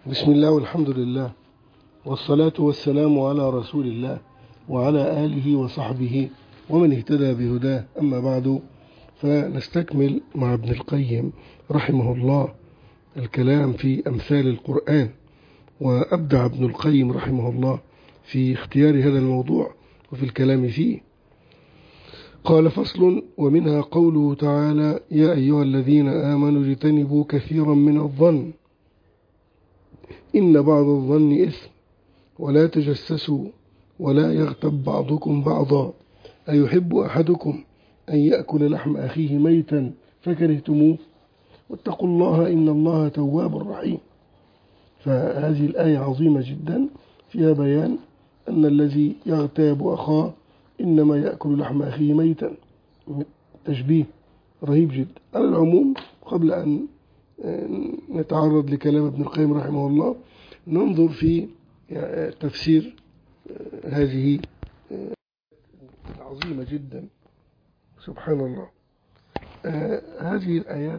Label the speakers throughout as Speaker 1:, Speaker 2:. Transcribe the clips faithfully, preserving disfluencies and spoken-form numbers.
Speaker 1: بسم الله والحمد لله والصلاة والسلام على رسول الله وعلى آله وصحبه ومن اهتدى بهداه. أما بعد، فنستكمل مع ابن القيم رحمه الله الكلام في أمثال القرآن. وأبدع ابن القيم رحمه الله في اختيار هذا الموضوع وفي الكلام فيه. قال: فصل: ومنها قوله تعالى: يا أيها الذين آمنوا اجتنبوا كثيرا من الظن إن بعض الظن إثم ولا تجسسوا ولا يغتب بعضكم بعضا أيحب أحدكم أن يأكل لحم أخيه ميتا فكرهتموه واتقوا الله إن الله تواب رحيم. فهذه الآية عظيمة جدا، فيها بيان أن الذي يغتاب أخاه إنما يأكل لحم أخيه ميتا. تشبيه رهيب جدا. على العموم، قبل أن نتعرض لكلام ابن القيم رحمه الله، ننظر في تفسير هذه العظيمة جدا. سبحان الله. هذه الآيات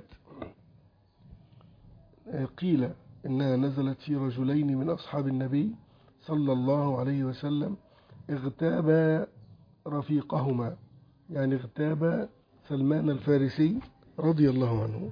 Speaker 1: قيل إنها نزلت في رجلين من أصحاب النبي صلى الله عليه وسلم اغتابا رفيقهما، يعني اغتابا سلمان الفارسي رضي الله عنه.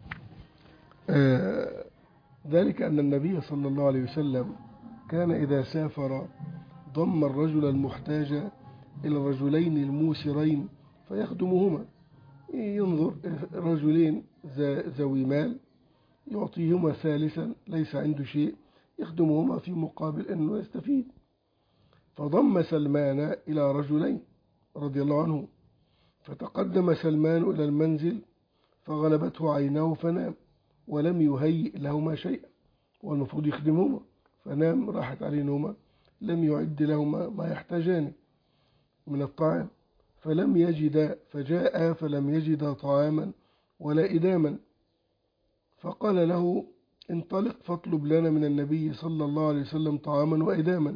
Speaker 1: آه ذلك أن النبي صلى الله عليه وسلم كان إذا سافر ضم الرجل المحتاج إلى الرجلين الموسرين فيخدمهما. ينظر رجلين ذوي مال يعطيهما ثالثا ليس عنده شيء يخدمهما في مقابل أنه يستفيد. فضم سلمان إلى رجلين رضي الله عنه، فتقدم سلمان إلى المنزل فغلبته عيناه فنام ولم يهيئ لهما شيئا، والمفروض يخدمهما، فنام راحت عليه نومه، لم يعد لهما ما يحتاجان من الطعام. فلم يجد فجاء فلم يجد طعاما ولا إداما، فقال له: انطلق فاطلب لنا من النبي صلى الله عليه وسلم طعاما وإداما.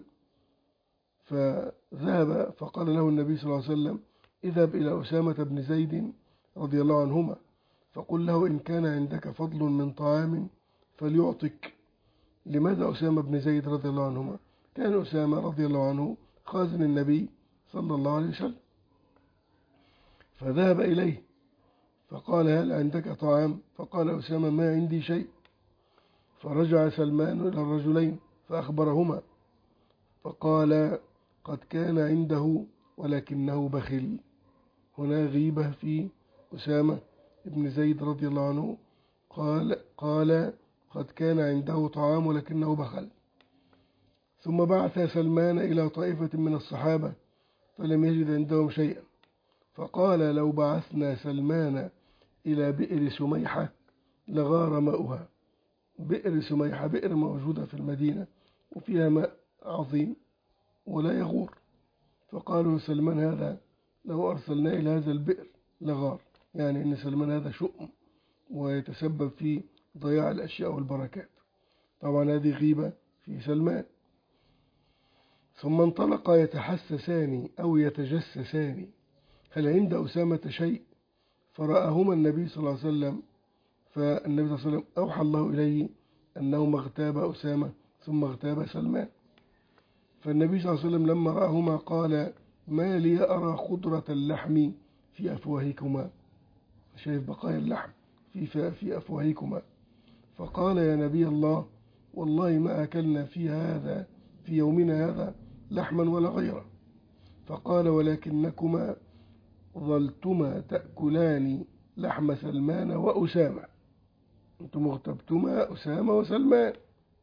Speaker 1: فذهب فقال له النبي صلى الله عليه وسلم: اذهب إلى أسامة بن زيد رضي الله عنهما فقل له إن كان عندك فضل من طعام فليعطك. لماذا أسامة بن زيد رضي الله عنهما؟ كان أسامة رضي الله عنه خازن النبي صلى الله عليه وسلم. فذهب إليه فقال: هل عندك طعام؟ فقال أسامة: ما عندي شيء. فرجع سلمان إلى الرجلين فأخبرهما، فقال: قد كان عنده ولكنه بخل. هنا غيبة في أسامة ابن زيد رضي الله عنه. قال قال قد كان عنده طعام ولكنه بخل. ثم بعث سلمان إلى طائفة من الصحابة فلم يجد عندهم شيئا، فقال: لو بعثنا سلمان إلى بئر سميحة لغار ماؤها. بئر سميحة بئر موجودة في المدينة وفيها ماء عظيم ولا يغور. فقالوا سلمان هذا لو أرسلنا إلى هذا البئر لغار، يعني أن سلمان هذا شؤم ويتسبب في ضياع الأشياء والبركات. طبعا هذه غيبة في سلمان. ثم انطلق يتحسسان أو يتجسسان هل عند أسامة شيء، فرآهما النبي صلى الله عليه وسلم، فالنبي صلى الله عليه وسلم أوحى الله إليه أنهما اغتاب أسامة ثم اغتاب سلمان. فالنبي صلى الله عليه وسلم لما رآهما قال: ما لي أرى خضرة اللحم في أفواهكما، شايف بقايا اللحم في في أفواهكما. فقال: يا نبي الله، والله ما أكلنا في هذا في يومنا هذا لحما ولا غيره. فقال: ولكنكما ظلتما تأكلان لحم سلمان وأسامة، أنتم اغتبتما أسامة وسلمان.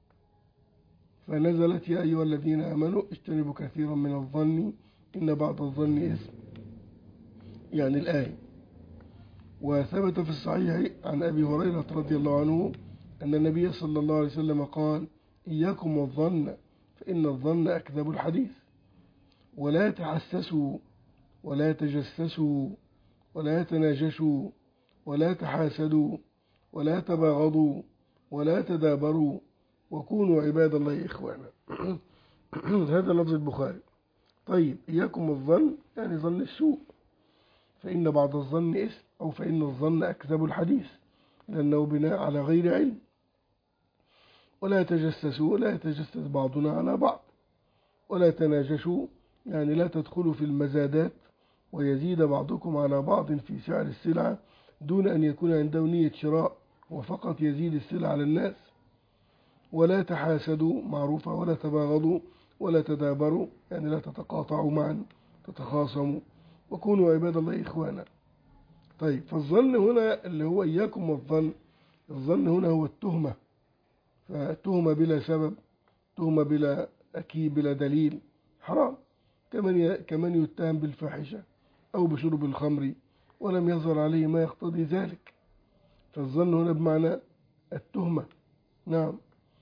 Speaker 1: فنزلت: يا أيها الذين آمنوا اجتنبوا كثيرا من الظن إن بعض الظن إثم، يعني الآية. وثبت في الصحيح عن أبي هريرة رضي الله عنه أن النبي صلى الله عليه وسلم قال: إياكم والظن فإن الظن أكذب الحديث، ولا تحسسوا ولا تجسسوا ولا تناجشوا ولا تحاسدوا ولا تباغضوا ولا تدابروا وكونوا عباد الله إخوانا. هذا لفظ البخاري. طيب، إياكم الظن يعني ظن السوء، فإن بعض الظن إثم، أو فإن الظن أكذب الحديث، لأنه بناء على غير علم. ولا تجسسوا، لا يتجسس بعضنا على بعض. ولا تناجشوا، يعني لا تدخلوا في المزادات ويزيد بعضكم على بعض في سعر السلعة دون أن يكون عنده نية شراء وفقط يزيد السلع على الناس. ولا تحاسدوا، معروفة، ولا تباغضوا ولا تدابروا، يعني لا تتقاطعوا معا تتخاصموا، وكونوا عباد الله إخوانا. طيب، فالظن هنا اللي هو إياكم والظن، الظن هنا هو التهمة، فالتهمة بلا سبب، تهمة بلا أكيد بلا دليل حرام، كمن كمن يتهم بالفاحشة أو بشرب الخمر ولم يظهر عليه ما يقتضي ذلك. فالظن هنا بمعنى التهمة. نعم،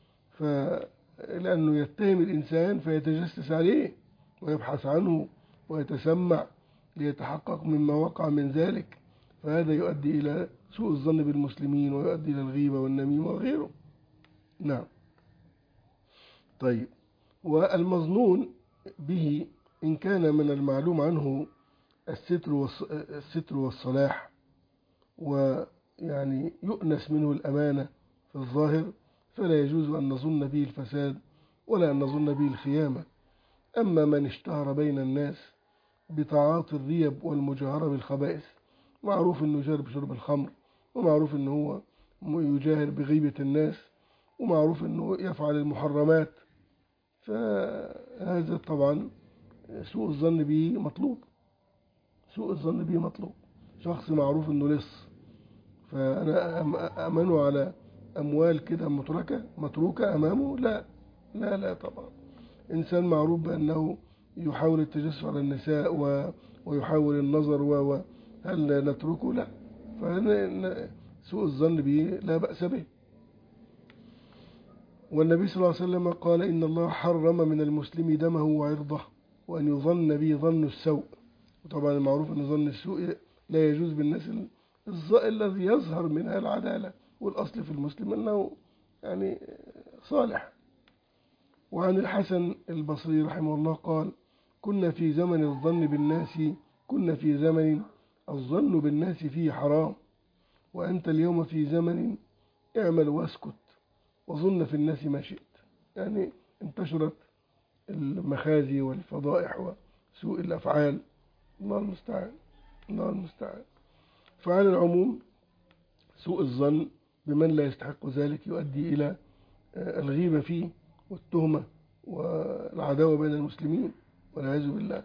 Speaker 1: فلأنه يتهم الإنسان فيتجسس عليه ويبحث عنه ويتسمع ليتحقق مما وقع من ذلك، فهذا يؤدي إلى سوء الظن بالمسلمين ويؤدي إلى الغيبة والنميمة وغيره. نعم. طيب، والمظنون به إن كان من المعلوم عنه الستر الستر والصلاح، ويعني يؤنس منه الأمانة في الظاهر، فلا يجوز أن نظن به الفساد ولا أن نظن به الخيانة. أما من اشتهر بين الناس بتعاطي الريب والمجاهرة بالخبائث، معروف أنه يجاهر بشرب الخمر، ومعروف أنه هو يجاهر بغيبة الناس، ومعروف أنه يفعل المحرمات، فهذا طبعا سوء الظن به مطلوب، سوء الظن به مطلوب. شخص معروف أنه لص، فأنا أمنه على أموال كده متركة متروكة أمامه؟ لا لا لا طبعا. إنسان معروف بأنه يحاول التجسس على النساء ويحاول النظر، وهل نتركه؟ لا. فسوء الظن به لا بأس به. والنبي صلى الله عليه وسلم قال إن الله حرم من المسلم دمه وعرضه وأن يظن به ظن السوء. وطبعا المعروف أن ظن السوء لا يجوز بالناس الذي يظهر منها العدالة، والأصل في المسلم أنه يعني صالح. وعن الحسن البصري رحمه الله قال كنا في زمن الظن بالناس كنا في زمن الظن بالناس فيه حرام، وأنت اليوم في زمن اعمل واسكت وظن في الناس ما شئت. يعني انتشرت المخازي والفضائح وسوء الأفعال، الله المستعان، الله المستعان. فعلى العموم سوء الظن بمن لا يستحق ذلك يؤدي إلى الغيبة فيه والتهمة والعداوة بين المسلمين والعياذ بالله.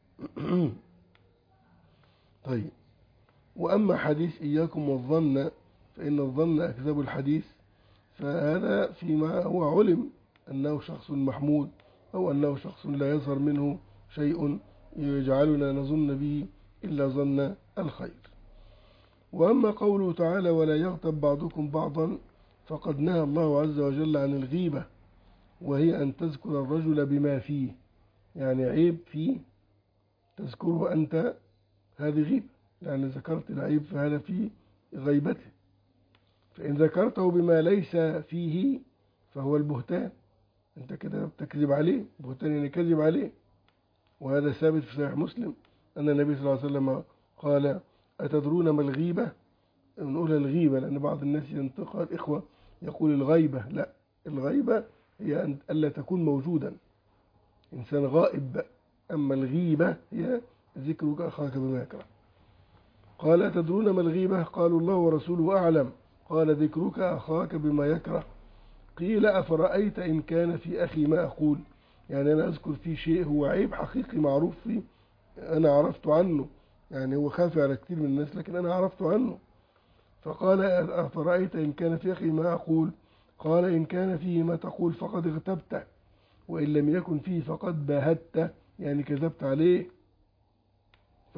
Speaker 1: طيب، وأما حديث إياكم والظن فإن الظن أكذب الحديث، فهذا فيما هو علم أنه شخص محمود أو أنه شخص لا يظهر منه شيء يجعلنا نظن به إلا ظن الخير. وأما قوله تعالى ولا يغتب بعضكم بعضا، فقد نهى الله عز وجل عن الغيبة، وهي أن تذكر الرجل بما فيه، يعني عيب فيه تذكره أنت، هذه غيبة، يعني ذكرت العيب فهذا في غيبته. فإن ذكرته بما ليس فيه فهو البهتان، أنت كده بتكذب عليه، بهتان يعني كذب عليه. وهذا ثابت في صحيح مسلم أن النبي صلى الله عليه وسلم قال أتدرون ما الغيبة؟ نقول الغيبة لأن بعض الناس ينطق الإخوة يقول الغيبة، لا، الغيبة هي أن ألا تكون موجودا، إنسان غائب. أما الغيبة هي ذكرك أخاك بما يكره. قال أتدرون ما الغيبة؟ قالوا الله ورسوله أعلم. قال ذكرك أخاك بما يكره. قيل أفرأيت إن كان في أخي ما أقول، يعني أنا أذكر فيه شيء هو عيب حقيقي معروف فيه، أنا عرفت عنه، يعني هو خافي على كثير من الناس لكن أنا عرفت عنه. فقال أفرأيت إن كان في أخي ما أقول؟ قال إن كان فيه ما تقول فقد اغتبته، وإن لم يكن فيه فقد باهته، يعني كذبت عليه. ف...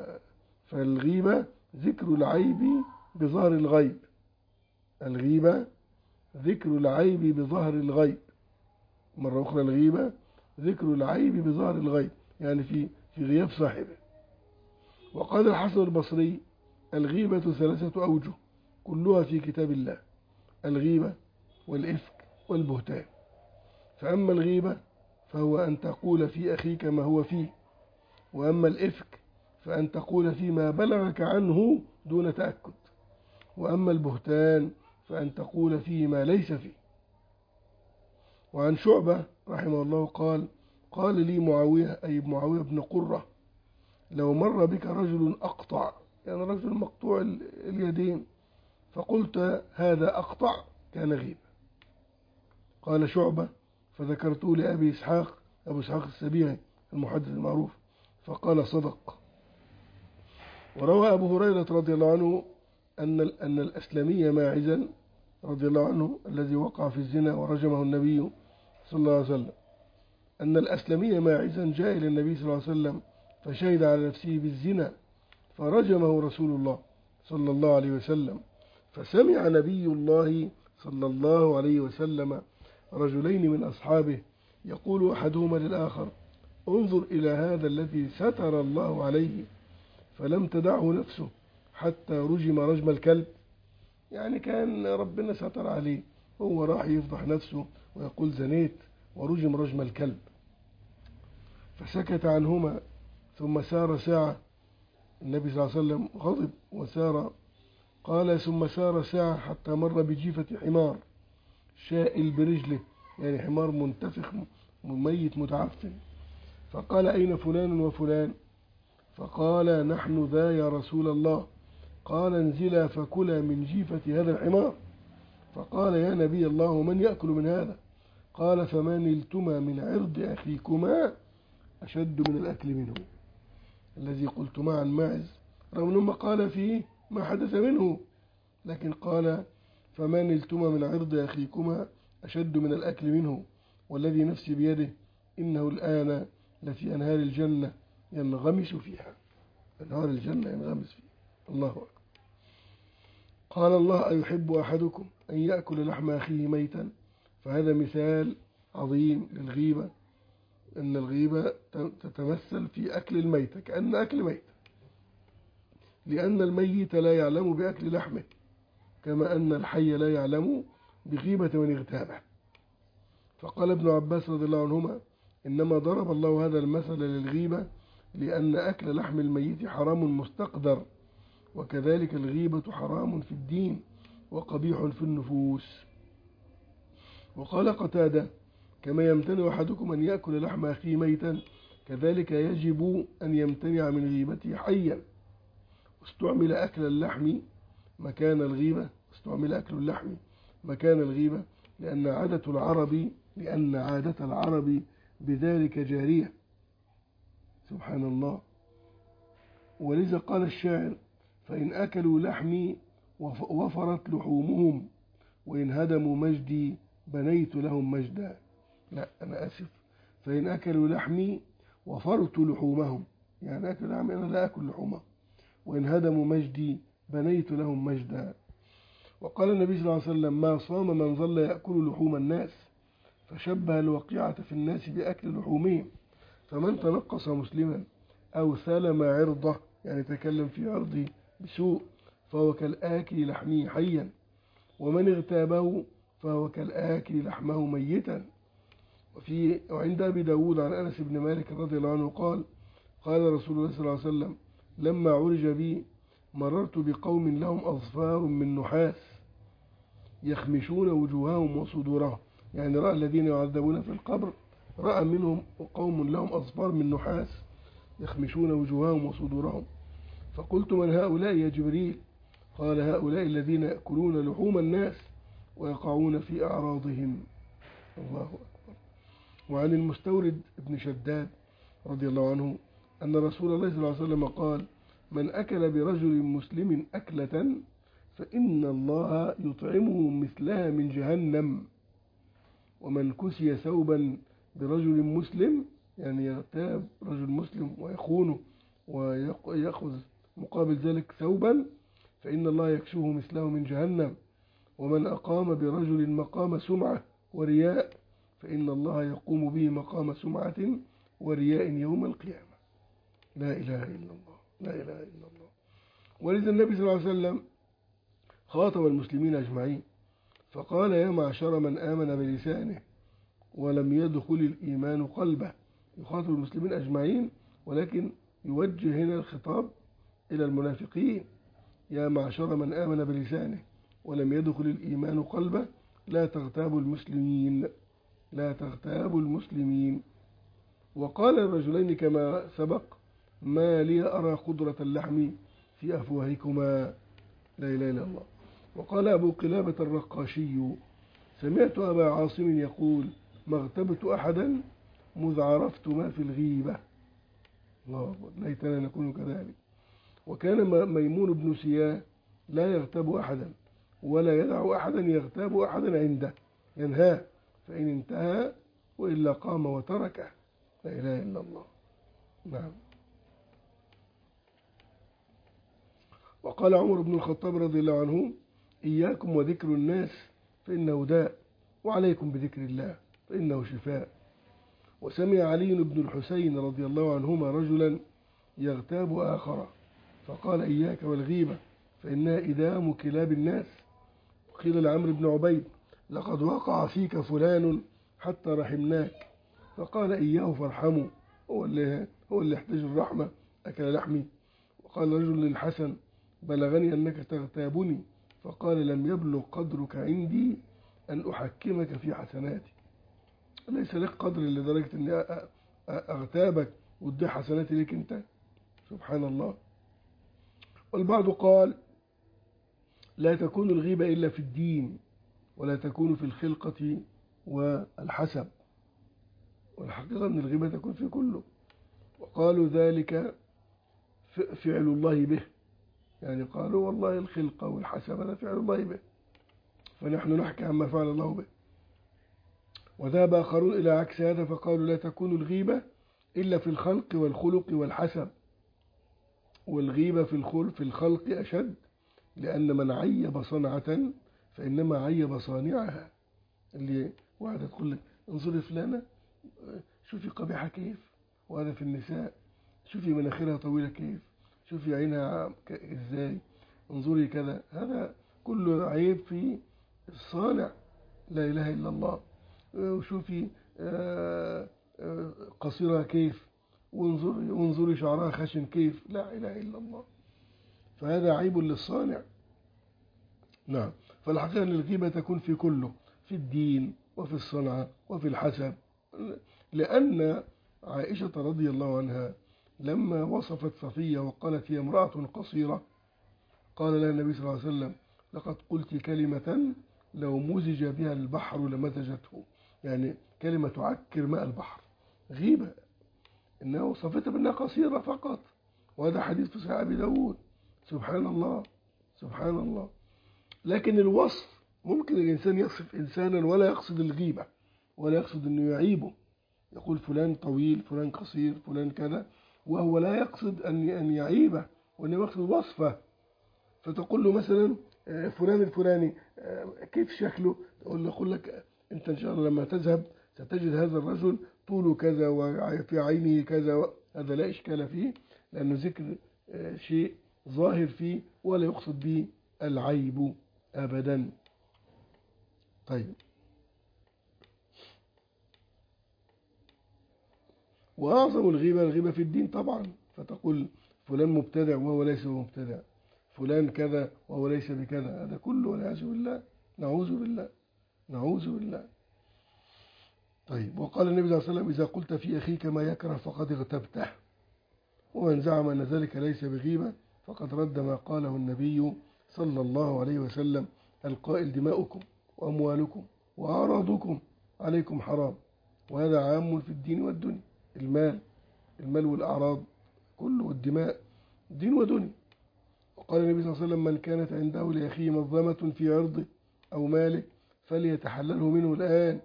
Speaker 1: فالغيبة ذكر العيب بظهر الغيب، الغيبة ذكر العيب بظهر الغيب. مرة أخرى الغيبة ذكر العيب بظهر الغيب، يعني في في غياب صاحبه. وقال الحسن البصري الغيبة ثلاثة أوجه كلها في كتاب الله: الغيبة والإفك والبهتان. فأما الغيبة فهو أن تقول في أخيك ما هو فيه، وأما الإفك فأن تقول فيما بلغك عنه دون تأكد، وأما البهتان فأن تقول فيه ما ليس فيه. وعن شعبة رحمه الله قال قال لي معاوية أي معاوية بن قرة لو مر بك رجل أقطع، يعني رجل مقطوع اليدين، فقلت هذا أقطع كان غيبة. قال شعبة فذكرته لأبي إسحاق أبو إسحاق السبيعي المحدث المعروف فقال صدق. وروى أبو هريرة رضي الله عنه أن أن الأسلمي ماعزا رضي الله عنه الذي وقع في الزنا ورجمه النبي صلى الله عليه وسلم، أن الأسلمي ماعزا جاء إلى النبي صلى الله عليه وسلم فشهد على نفسه بالزنا فرجمه رسول الله صلى الله عليه وسلم. فسمع نبي الله صلى الله عليه وسلم رجلين من أصحابه يقول أحدهما للآخر انظر إلى هذا الذي ستر الله عليه فلم تدعه نفسه حتى رجم رجم الكلب، يعني كان ربنا ستر عليه، هو راح يفضح نفسه ويقول زنيت ورجم رجم الكلب. فسكت عنهما ثم سار ساعة، النبي صلى الله عليه وسلم غضب وسار، قال ثم سار ساعة حتى مر بجيفة حمار شائل برجله، يعني حمار منتفخ مميت متعفن، فقال أين فلان وفلان؟ فقال نحن ذا يا رسول الله. قال انزلا فكلا من جيفة هذا الحمار. فقال يا نبي الله من يأكل من هذا؟ قال فما نلتما من عرض أخيكما أشد من الأكل منه، الذي قلتما عن ماعز رغم أنه قال فيه ما حدث منه، لكن قال فما نلتما من عرض أخيكما أشد من الأكل منه، والذي نفسي بيده إنه الآن لفي أنهار الجنة ينغمس فيها، أنهار الجنة ينغمس فيها. الله أكبر. قال الله أيحب أحدكم أن يأكل لحم أخيه ميتا؟ فهذا مثال عظيم للغيبة، أن الغيبة تتمثل في أكل الميت كأن أكل ميت، لأن الميت لا يعلم بأكل لحمه كما أن الحي لا يعلم بغيبة من اغتابه. فقال ابن عباس رضي الله عنهما إنما ضرب الله هذا المثل للغيبة لأن أكل لحم الميت حرام مستقدر، وكذلك الغيبة حرام في الدين وقبيح في النفوس. وقال قتادة كما يمتنع أحدكم أن يأكل لحم أخيه ميتا كذلك يجب أن يمتنع من غيبته حيا. واستعمل أكل اللحم مكان الغيبة استعمل أكل اللحم مكان الغيبة لأن عادة العرب لأن عادة العرب بذلك جارية، سبحان الله. ولذا قال الشاعر فإن أكلوا لحمي وفرت لحومهم وإن هدموا مجدي بنيت لهم مجدا. لا أنا أسف، فإن أكلوا لحمي وفرت لحومهم، يعني أكل لحمي أنا لا أكل لحومهم، وإن هدموا مجدي بنيت لهم مجدا. وقال النبي صلى الله عليه وسلم ما صام من ظل يأكل لحوم الناس، فشبه الوقيعة في الناس بأكل لحومهم. فمن تنقص مسلما أو سلم عرضه، يعني تكلم في عرضه بسوء، فهو كالآكل لحمه حيا، ومن اغتابه فهو كالآكل لحمه ميتا. وفي وعند أبي داود عن أنس بن مالك رضي الله عنه قال قال رسول الله صلى الله عليه وسلم لما عرج بي مررت بقوم لهم أظفار من نحاس يخمشون وجوههم وصدورهم، يعني رأى الذين يعذبون في القبر رأى منهم قوم لهم أظفار من نحاس يخمشون وجوههم وصدورهم. فقلت من هؤلاء يا جبريل؟ قال هؤلاء الذين يأكلون لحوم الناس ويقعون في أعراضهم. الله أكبر. وعن المستورد ابن شداد رضي الله عنه أن رسول الله صلى الله عليه وسلم قال من أكل برجل مسلم أكلة فإن الله يطعمه مثلها من جهنم، ومن كسي ثوبا برجل مسلم، يعني يغتاب رجل مسلم ويخونه ويأخذ مقابل ذلك ثوبا، فإن الله يكسوه مثله من جهنم. ومن أقام برجل مقام سمعة ورياء فإن الله يقوم به مقام سمعة ورياء يوم القيامة. لا إله إلا الله، لا إله إلا الله. ولذا النبي صلى الله عليه وسلم خاطب المسلمين أجمعين فقال يا معشر من آمن بلسانه ولم يدخل الإيمان قلبه. يخاطب المسلمين أجمعين ولكن يوجه هنا الخطاب إلى المنافقين، يا معشر من آمن بلسانه ولم يدخل الإيمان قلبه لا تغتابوا المسلمين، لا تغتابوا المسلمين. وقال الرجلين كما سبق: ما لي أرى خضرة اللحم في أفواهكما، لا إله إلا الله. وقال أبو قلابة الرقاشي: سمعت أبا عاصم يقول: ما اغتبت أحدا مذ عرفت ما في الغيبة. الله أكبر، ليتنا نكون كذلك. وكان ميمون بن سياه لا يغتاب أحدا ولا يدع أحدا يغتاب أحدا عنده، ينهاه فإن انتهى، وإلا قام وتركه، لا إله إلا الله. نعم. وقال عمر بن الخطاب رضي الله عنه: إياكم وذكر الناس فإنه داء، وعليكم بذكر الله فإنه شفاء. وسمع علي بن الحسين رضي الله عنهما رجلا يغتاب آخر فقال: إياك والغيبة فإنها إدام كلاب الناس. وقيل لعمرو بن عبيد: لقد وقع فيك فلان حتى رحمناك، فقال: إياه فارحموا، هو اللي هو اللي يحتاج الرحمة، أكل لحمي. وقال رجل للحسن: بلغني أنك تغتابني، فقال: لم يبلغ قدرك عندي أن أحكمك في حسناتي. ليس لك قدر لدرجة أني أغتابك وادي حسناتي لك أنت، سبحان الله. والبعض قال: لا تكون الغيبة إلا في الدين، ولا تكون في الخلقة والحسب، والحقيقة أن الغيبة تكون في كله. وقالوا ذلك فعل الله به، يعني قالوا والله الخلقة والحسب هذا فعل الله به، فنحن نحكي عما فعل الله به. وذهب آخرون إلى عكس هذا فقالوا: لا تكون الغيبة إلا في الخلق والخلق والحسب، والغيبة في الخلق في الخلق أشد، لأن من عيب صنعة فإنما عيب صانعها. اللي واحدة تقول لك: انظري فلانة شوفي قبيحة كيف، وهذا في النساء، شوفي مناخيرها طويلة كيف، شوفي عينها ازاي، انظري كذا، هذا كله عيب في الصانع، لا إله إلا الله. وشوفي قصيرها كيف، وانظري وانظري شعرها خشن كيف، لا إله إلا الله، فهذا عيب للصانع. نعم. فالحقيقة أن الغيبة تكون في كله، في الدين وفي الصنعة وفي الحسب، لأن عائشة رضي الله عنها لما وصفت صفية وقالت: هي امرأة قصيرة، قال لها النبي صلى الله عليه وسلم: لقد قلت كلمة لو مزج بها البحر لمزجته، يعني كلمة تعكر ماء البحر، غيبة، إنها وصفتها بأنها قصيرة فقط، وهذا حديث في صحيح أبي داود. سبحان الله، سبحان الله. لكن الوصف ممكن الإنسان يصف إنسانا ولا يقصد الغيبة، ولا يقصد أنه يعيبه، يقول فلان طويل، فلان قصير، فلان كذا، وهو لا يقصد أن أن يعيبه، وإنما يقصد وصفه. فتقول له مثلا: فلان الفلاني كيف شكله؟ تقول له: يقول لك: أنت إن شاء الله لما تذهب ستجد هذا الرجل طوله كذا وفي عينه كذا، هذا لا إشكال فيه، لأنه ذكر شيء ظاهر فيه ولا يقصد به العيب أبدا. طيب. وأعظم الغيبة الغيبة في الدين طبعا، فتقول فلان مبتدع وهو ليس مبتدع، فلان كذا وهو ليس بكذا، هذا كله والعياذ بالله، نعوذ بالله، نعوذ بالله. طيب. وقال النبي صلى الله عليه وسلم: إذا قلت في أخيك ما يكره فقد اغتبته، ومن زعم أن ذلك ليس بغيبة فقد رد ما قاله النبي صلى الله عليه وسلم القائل: دماؤكم وأموالكم وأعراضكم عليكم حرام. وهذا عام في الدين والدنيا، المال المال والأعراض كله، والدماء دين ودنيا. وقال النبي صلى الله عليه وسلم: من كانت عنده لأخيه مظلمة في عرضه أو ماله فليتحلله منه الآن.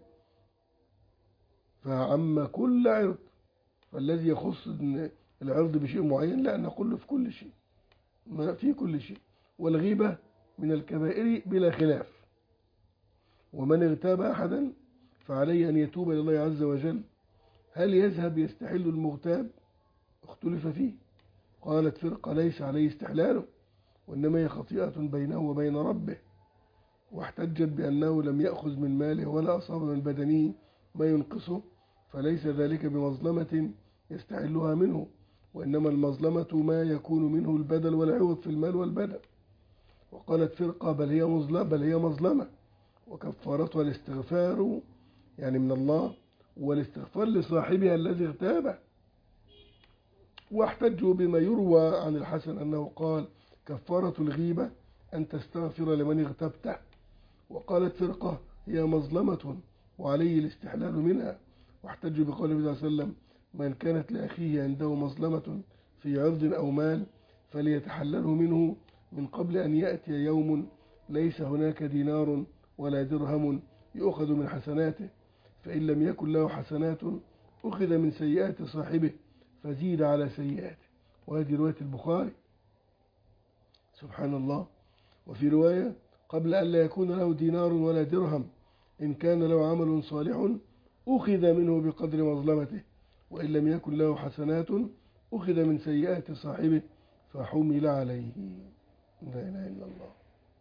Speaker 1: فعم كل عرض، فالذي يخص العرض بشيء معين لا نقول في كل شيء، ما في كل شيء. والغيبة من الكبائر بلا خلاف، ومن اغتاب أحدا فعليه أن يتوب إلى الله عز وجل. هل يذهب يستحل المغتاب؟ اختلف فيه. قالت فرقة: ليس عليه استحلاله، وإنما هي خطيئة بينه وبين ربه، واحتجت بأنه لم يأخذ من ماله ولا أصاب من بدنه ما ينقصه، فليس ذلك بمظلمة يستحلها منه، وإنما المظلمة ما يكون منه البدل والعوض في المال والبدن. وقالت فرقة: بل هي مظلمة بل هي مظلمة وكفارتها الاستغفار يعني من الله، والاستغفار لصاحبها الذي اغتابه. واحتجوا بما يروى عن الحسن أنه قال كفارة الغيبة أن تستغفر لمن اغتبته. وقالت فرقة هي مظلمة وعليه الاستحلال منها. واحتجوا بقول النبي صلى الله عليه وسلم من كانت لأخيه عنده مظلمة في عرض أو مال فليتحلله منه من قبل أن يأتي يوم ليس هناك دينار ولا درهم يؤخذ من حسناته، فإن لم يكن له حسنات أخذ من سيئات صاحبه فزيد على سيئاته. وهذه رواية البخاري. سبحان الله. وفي رواية قبل أن لا يكون له دينار ولا درهم إن كان له عمل صالح أخذ منه بقدر مظلمته، وإن لم يكن له حسنات أخذ من سيئات صاحبه فحمل عليه. لا إله إلا الله.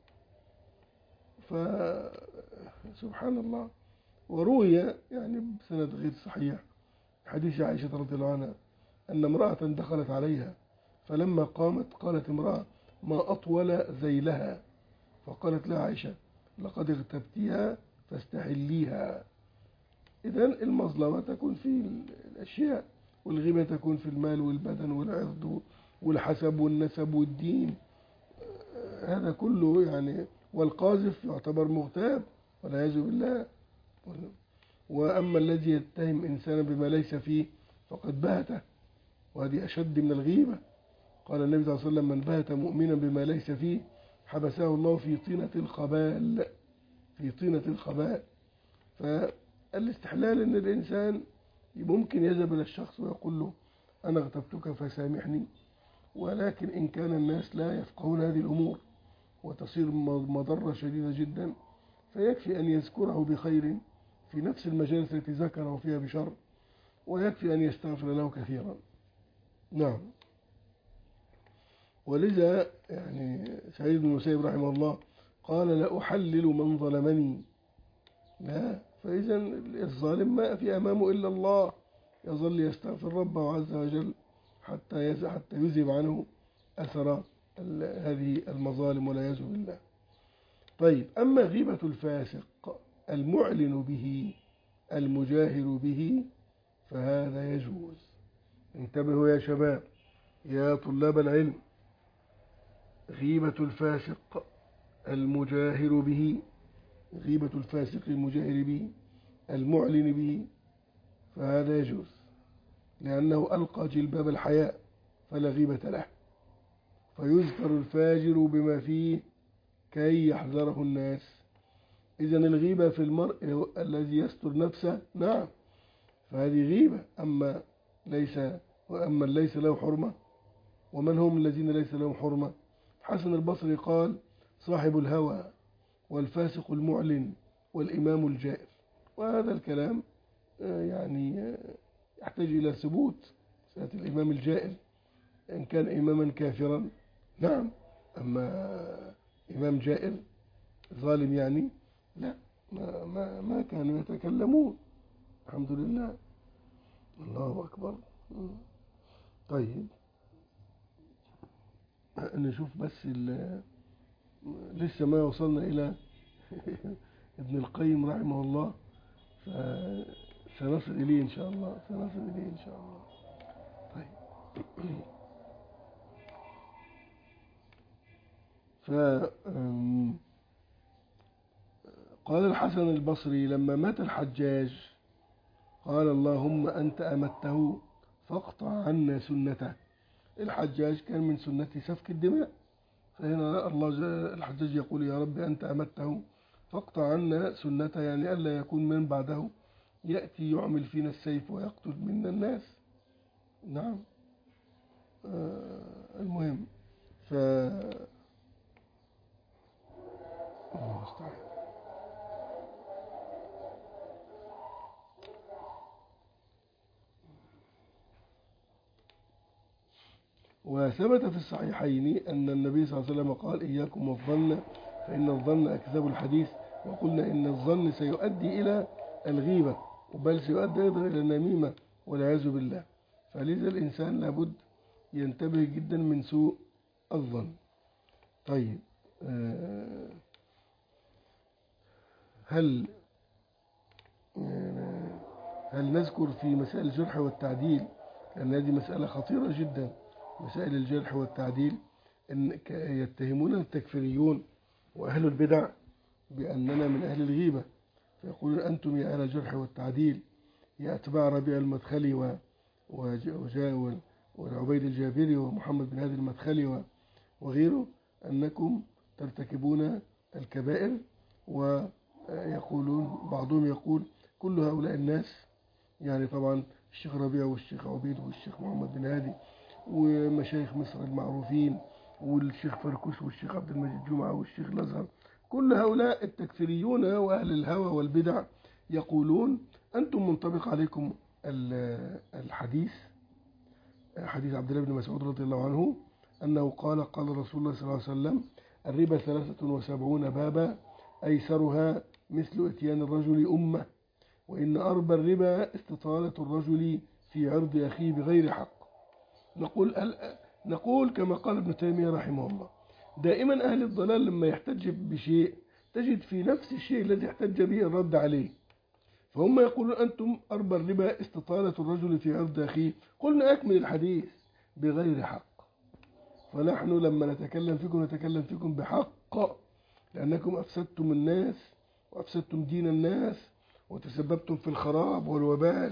Speaker 1: فسبحان الله. وروي يعني بسند غير صحيح حديث عائشة رضي الله عنها أن امرأة دخلت عليها فلما قامت قالت امرأة ما أطول ذيلها، فقالت لها عائشة لقد اغتبتيها فاستحليها. إذن المظلمة تكون في الأشياء، والغيبة تكون في المال والبدن والعرض والحسب والنسب والدين، هذا كله يعني. والقاذف يعتبر مغتاب والعياذ بالله. وأما الذي يتهم إنسانا بما ليس فيه فقد بهته، وهذه أشد من الغيبة. قال النبي صلى الله عليه وسلم من بهت مؤمنا بما ليس فيه حبسه الله في طينة الخبال، في طينة الخبال. فالاستحلال أن الإنسان ممكن يذهب إلى الشخص ويقول له أنا اغتبتك فسامحني، ولكن إن كان الناس لا يفقهون هذه الأمور وتصير مضرة شديدة جدا فيكفي أن يذكره بخير في نفس المجالس التي ذكره فيها بشر، ويكفي أن يستغفر له كثيرا. نعم. ولذا يعني سعيد بن المسيب رحمه الله قال لا أحلل من ظلمني. لا، فإذا الظالم ما في أمامه إلا الله، يظل يستغفر ربه عز وجل حتى حتى يذهب عنه أثر هذه المظالم والعياذ بالله. طيب، أما غيبة الفاسق المعلن به المجاهر به فهذا يجوز. انتبهوا يا شباب يا طلاب العلم، غيبة الفاسق المجاهر به، غيبة الفاسق المجاهر به المعلن به فهذا يجوز، لأنه ألقى جلباب الحياء فلا غيبة له، فيذكر الفاجر بما فيه كي يحذره الناس. إذن الغيبة في المرء الذي يستر نفسه نعم فهذه غيبة. أما ليس وأما ليس له حرمة، ومن هم الذين ليس لهم حرمة؟ حسن البصري قال صاحب الهوى والفاسق المعلن والإمام الجائر. وهذا الكلام يعني يحتاج إلى ثبوت. سألت الإمام الجائر إن كان إماما كافرا نعم، أما إمام جائر ظالم يعني لا، ما, ما, ما كانوا يتكلمون. الحمد لله. الله أكبر. طيب نشوف بس لسه ما وصلنا إلى ابن القيم رحمه الله، فسنصل إليه إن شاء الله سنصل إليه إن شاء الله. طيب ف قال الحسن البصري لما مات الحجاج قال اللهم أنت أمته فاقطع عنا سنته. الحجاج كان من سنة سفك الدماء، فهنا الله الحجاج يقول يا رب أنت أمته فاقطع عنا سنته، يعني ألا يكون من بعده يأتي يعمل فينا السيف ويقتل منا الناس. نعم. آه المهم ف الله استعان. وثبت في الصحيحين أن النبي صلى الله عليه وسلم قال إياكم والظن فإن الظن أكذب الحديث. وقلنا إن الظن سيؤدي إلى الغيبة، بل سيؤدي أيضا إلى النميمة والعياذ بالله. فلذا الإنسان لابد ينتبه جدا من سوء الظن. طيب هل هل نذكر في مسائل الجرح والتعديل، لأن هذه مسألة خطيرة جدا، مسائل الجرح والتعديل، إن يتهمون التكفيريون وأهل البدع بأننا من أهل الغيبة، فيقولون أنتم يا أهل الجرح والتعديل يا أتباع ربيع المدخلي و وجاء والعبيد الجابري ومحمد بن هادي المدخلي وغيره، أنكم ترتكبون الكبائر. ويقولون بعضهم يقول كل هؤلاء الناس، يعني طبعا الشيخ ربيع والشيخ عبيد والشيخ محمد بن هادي ومشايخ مصر المعروفين والشيخ فركوس والشيخ عبد المجيد جمعة والشيخ الأزهر، كل هؤلاء التكفيريون وأهل الهوى والبدع يقولون أنتم منطبق عليكم الحديث، حديث عبد الله بن مسعود رضي الله عنه أنه قال قال رسول الله صلى الله عليه وسلم الربا ثلاثة وسبعون بابا أيسرها مثل إتيان الرجل أمة، وإن أربى الربا استطالة الرجل في عرض أخيه بغير حق. نقول نقول كما قال ابن تيمية رحمه الله، دائما أهل الضلال لما يحتج بشيء تجد في نفس الشيء الذي احتج به الرد عليه، فهم يقولون أنتم أربى الربا استطالة الرجل في عرض أخيه، قلنا أكمل الحديث بغير حق. فنحن لما نتكلم فيكم نتكلم فيكم بحق، لأنكم أفسدتم الناس وأفسدتم دين الناس وتسببتم في الخراب والوبال،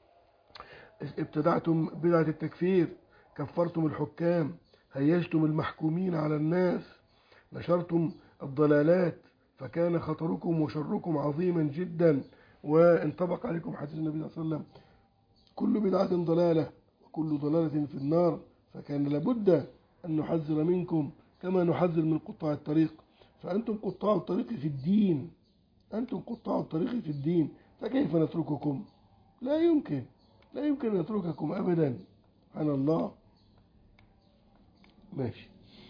Speaker 1: ابتدعتم بدعة التكفير، كفرتم الحكام، هيجتم المحكومين على الناس، نشرتم الضلالات، فكان خطركم وشركم عظيما جدا، وانطبق عليكم حديث النبي صلى الله عليه وسلم كل بدعة ضلالة وكل ضلالة في النار، فكان لابد أن نحذر منكم كما نحذر من قطاع الطريق. فأنتم قطاع الطريق في الدين، أنتم قطاع الطريق في الدين، فكيف نترككم؟ لا يمكن، لا يمكن أن نترككم أبدا، سبحان الله. ماشي.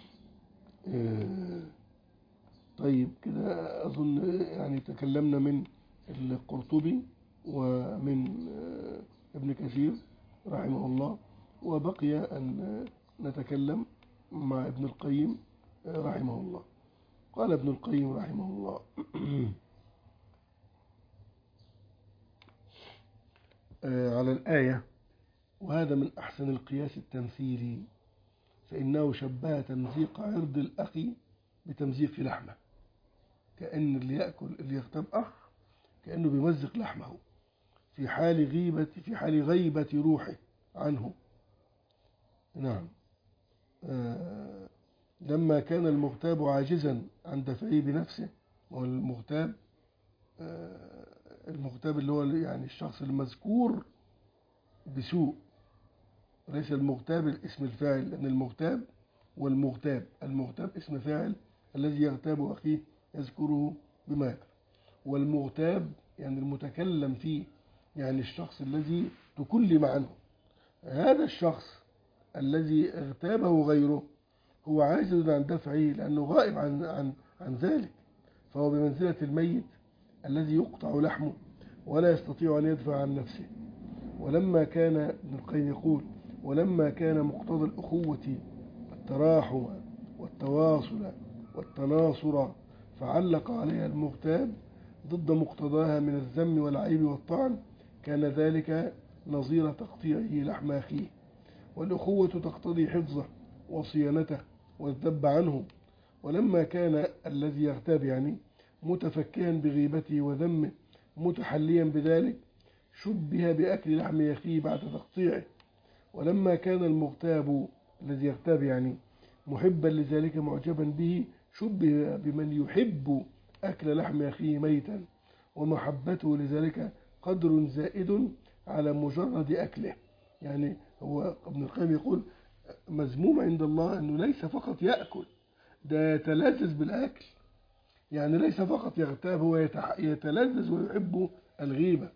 Speaker 1: طيب كده أظن يعني تكلمنا من القرطبي ومن ابن كثير رحمه الله، وبقي أن نتكلم مع ابن القيم رحمه الله. قال ابن القيم رحمه الله على الآية: وهذا من أحسن القياس التمثيلي، فإنه شبه تمزيق عرض الأخ بتمزيق لحمه، كأن اللي يأكل اللي يغتاب أخ كأنه بيمزق لحمه في حال غيبة في حال غيبة روحه عنه. نعم. آه لما كان المغتاب عاجزا عن دفعه بنفسه، والمغتاب آه المغتاب اللي هو يعني الشخص المذكور بسوء، ليس المغتاب الاسم الفاعل، لأن المغتاب والمغتاب، المغتاب اسم فاعل الذي يغتاب أخيه يذكره بما يكره، والمغتاب يعني المتكلم فيه، يعني الشخص الذي تكلم عنه. هذا الشخص الذي اغتابه غيره هو عاجز عن دفعه لأنه غائب عن عن عن ذلك، فهو بمنزلة الميت الذي يقطع لحمه ولا يستطيع أن يدفع عن نفسه. ولما كان ابن القيم يقول: ولما كان مقتضى الأخوة التراحم والتواصل والتناصر، فعلق عليها المغتاب ضد مقتضاها من الذم والعيب والطعن، كان ذلك نظير تقطيعه لحم أخيه. والأخوة تقتضي حفظه وصيانته والذب عنه. ولما كان الذي يغتاب يعني متفكها بغيبته وذمه متحليا بذلك، شبه بأكل لحم أخيه بعد تقطيعه. ولما كان المغتاب الذي يغتاب يعني محبا لذلك معجبا به، شبه بمن يحب أكل لحم أخيه ميتا، ومحبته لذلك قدر زائد على مجرد أكله. يعني هو ابن القيم يقول مذموم عند الله أنه ليس فقط يأكل، ده يتلذذ بالأكل، يعني ليس فقط يغتاب، هو يتلذذ ويحب الغيبة.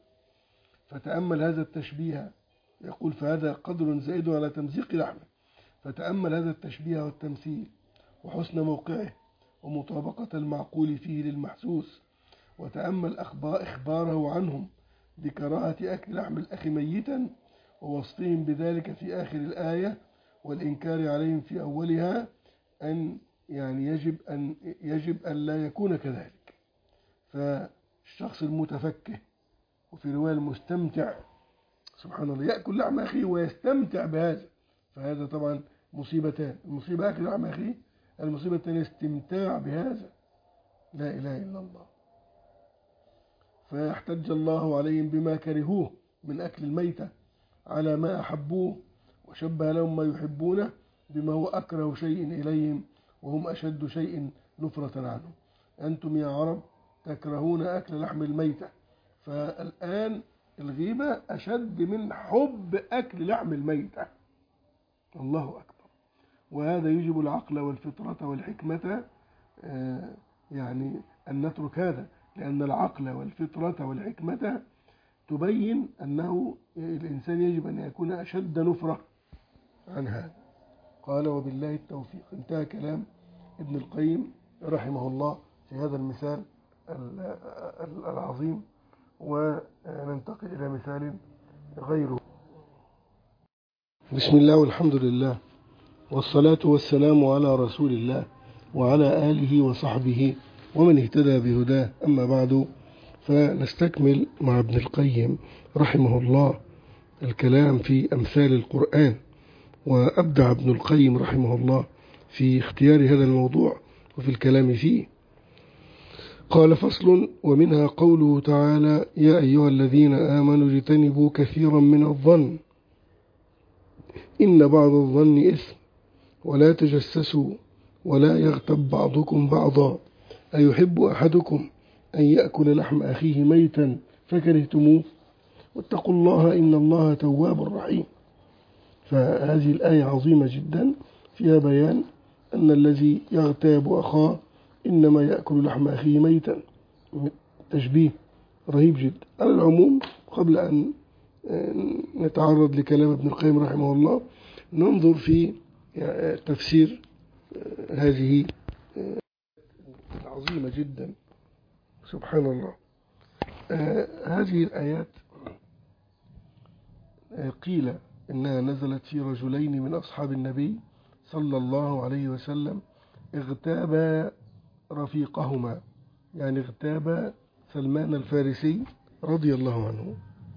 Speaker 1: فتأمل هذا التشبيه، يقول فهذا قدر زائد على تمزيق لحمه. فتأمل هذا التشبيه والتمثيل وحسن موقعه ومطابقة المعقول فيه للمحسوس، وتأمل إخباره عنهم بكراهة أكل لحم الأخ ميتا، ووصفهم بذلك في آخر الآية، والإنكار عليهم في أولها، أن يعني يجب أن يجب أن لا يكون كذلك. فالشخص المتفكه وفي رواية المستمتع، سبحان الله، يأكل لحم أخيه ويستمتع بهذا، فهذا طبعا مصيبتان: المصيبة أكل لحم أخيه، المصيبة الثانية استمتاع بهذا، لا إله إلا الله. فاحتج الله عليهم بما كرهوه من أكل الميتة على ما أحبوه، وشبه لهم ما يحبونه بما هو أكره شيء إليهم وهم أشد شيء نفرة عنه. أنتم يا عرب تكرهون أكل لحم الميتة، فالآن الغيبة أشد من حب أكل لحم الميتة. الله أكبر. وهذا يجب العقل والفطرة والحكمة يعني أن نترك هذا، لأن العقل والفطرة والحكمة تبين أنه الإنسان يجب أن يكون أشد نفرة عن هذا. قال: وبالله التوفيق. انتهى كلام ابن القيم رحمه الله في هذا المثال العظيم، وننتقل إلى مثال غيره. بسم الله والحمد لله، والصلاة والسلام على رسول الله وعلى آله وصحبه ومن اهتدى بهداه، أما بعد، فنستكمل مع ابن القيم رحمه الله الكلام في أمثال القرآن. وأبدع ابن القيم رحمه الله في اختيار هذا الموضوع وفي الكلام فيه. قال: فصل: ومنها قوله تعالى: يا أيها الذين آمنوا اجتنبوا كثيرا من الظن إن بعض الظن إثم ولا تجسسوا ولا يغتب بعضكم بعضا أيحب أحدكم أن يأكل لحم أخيه ميتا فكرهتموه واتقوا الله إن الله تواب رحيم. فهذه الآية عظيمة جدا، فيها بيان أن الذي يغتاب أخاه إنما يأكل لحم أخيه ميتا، تشبيه رهيب جدا. على العموم، قبل أن نتعرض لكلام ابن القيم رحمه الله، ننظر في تفسير هذه عظيمة جدا. سبحان الله. هذه الآيات قيل إنها نزلت في رجلين من أصحاب النبي صلى الله عليه وسلم اغتابا رفيقهما، يعني اغتابا سلمان الفارسي رضي الله عنه.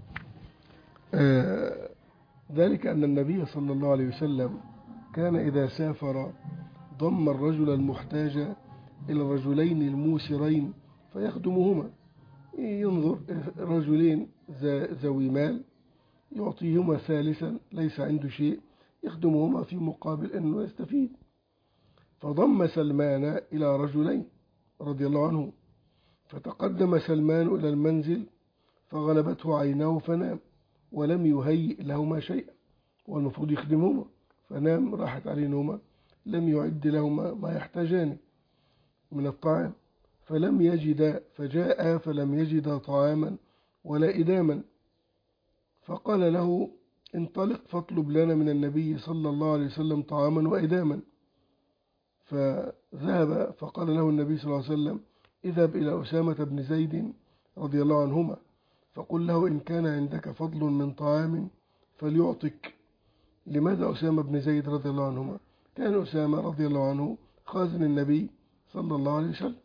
Speaker 1: آه ذلك أن النبي صلى الله عليه وسلم كان إذا سافر ضم الرجل المحتاج إلى الرجلين الموسرين فيخدمهما، ينظر رجلين ذوي مال يعطيهما ثالثا ليس عنده شيء يخدمهما في مقابل أنه يستفيد. فضم سلمان إلى رجلين رضي الله عنه، فتقدم سلمان إلى المنزل فغلبته عيناه فنام ولم يهيئ لهما شيئا، والمفروض يخدمهما، فنام، راحت عليه نومه، لم يعد لهما ما يحتاجان من الطعام، فلم يجد فجاء فلم يجد طعاما ولا إداما، فقال له: انطلق فاطلب لنا من النبي صلى الله عليه وسلم طعاما وإداما. فذهب فقال له النبي صلى الله عليه وسلم: اذهب إلى أسامة بن زيد رضي الله عنهما فقل له إن كان عندك فضل من طعام فليعطك. لماذا أسامة بن زيد رضي الله عنهما؟ كان أسامة رضي الله عنه خازن النبي صلى الله عليه وسلم.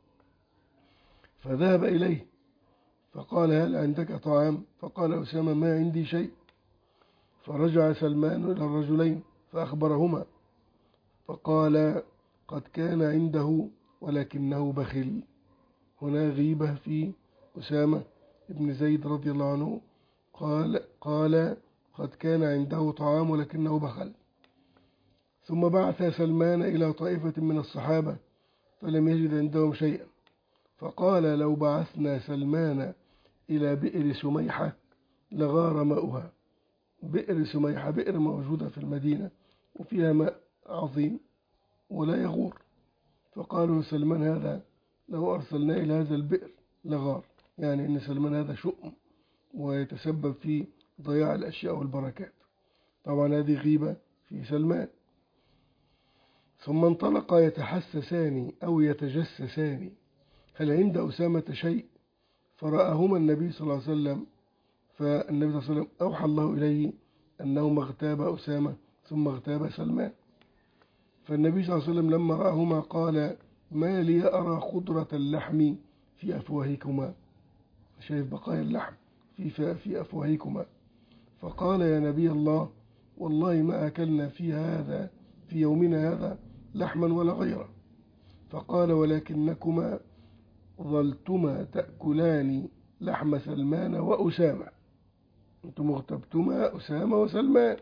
Speaker 1: فذهب إليه فقال: هل عندك طعام؟ فقال أسامة: ما عندي شيء. فرجع سلمان إلى الرجلين فأخبرهما، فقال: قد كان عنده ولكنه بخل. هنا غيبة في أسامة بن زيد رضي الله عنه، قال قال قد كان عنده طعام ولكنه بخل. ثم بعث سلمان إلى طائفة من الصحابة فلم يجد عندهم شيئا، فقال: لو بعثنا سلمان إلى بئر سميحة لغار ماؤها. بئر سميحة بئر موجودة في المدينة وفيها ماء عظيم ولا يغور. فقالوا سلمان هذا لو أرسلنا إلى هذا البئر لغار، يعني أن سلمان هذا شؤم ويتسبب في ضياع الأشياء والبركات. طبعا هذه غيبة في سلمان. ثم انطلق يتحسسان أو يتجسسان هل عند أسامة شيء، فرآهما النبي صلى الله عليه وسلم، فالنبي صلى الله عليه وسلم أوحى الله إليه أنهما اغتاب أسامة ثم اغتاب سلمان. فالنبي صلى الله عليه وسلم لما رآهما قال: ما لي أرى خضرة اللحم في أفواهكما، شايف بقايا اللحم في في أفواهكما. فقال يا نبي الله والله ما أكلنا في هذا في يومنا هذا لحما ولا غيره. فقال ولكنكما ظلتما تأكلان لحم سلمان وأسامة، أنتم اغتبتما أسامة وسلمان.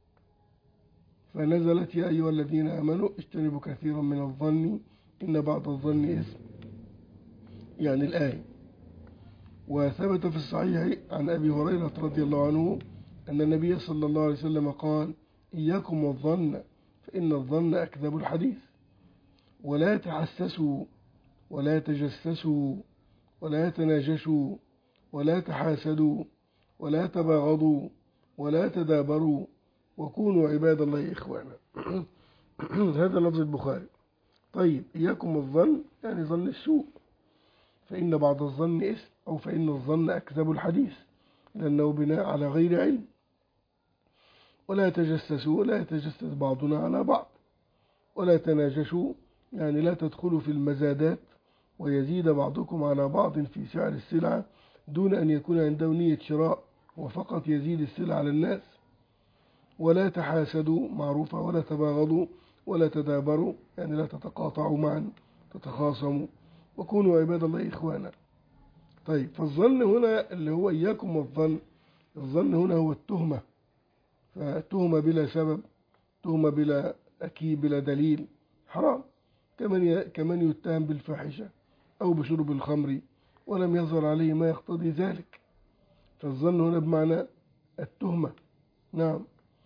Speaker 1: فنزلت يا أيها الذين آمنوا اجتنبوا كثيرا من الظن إن بعض الظن إثم، يعني الآية. وثبت في الصحيح عن أبي هريرة رضي الله عنه أن النبي صلى الله عليه وسلم قال إياكم والظن فإن الظن أكذب الحديث، ولا تحسسوا ولا تجسسوا ولا تناجشوا ولا تحاسدوا ولا تباغضوا ولا تدابروا وكونوا عباد الله إخوانا. هذا لفظ البخاري. طيب إياكم الظن يعني ظن السوء، فإن بعض الظن إثم، أو فإن الظن أكذب الحديث لأنه بناء على غير علم. ولا تجسسوا ولا يتجسس بعضنا على بعض، ولا تناجشوا يعني لا تدخلوا في المزادات ويزيد بعضكم على بعض في سعر السلعة دون أن يكون عنده نية شراء وفقط يزيد السلعة على الناس. ولا تحاسدوا معروفة، ولا تباغضوا ولا تدابروا يعني لا تتقاطعوا معا تتخاصموا وكونوا عباد الله إخوانا. طيب فالظن هنا اللي هو إياكم والظن، الظن هنا هو التهمة، فالتهمة بلا سبب، تهمة بلا أكيد بلا دليل حرام، كمن كمن يتهم بالفاحشة أو بشرب الخمر ولم يظهر عليه ما يقتضي ذلك. فالظن هنا بمعنى التهمة. نعم،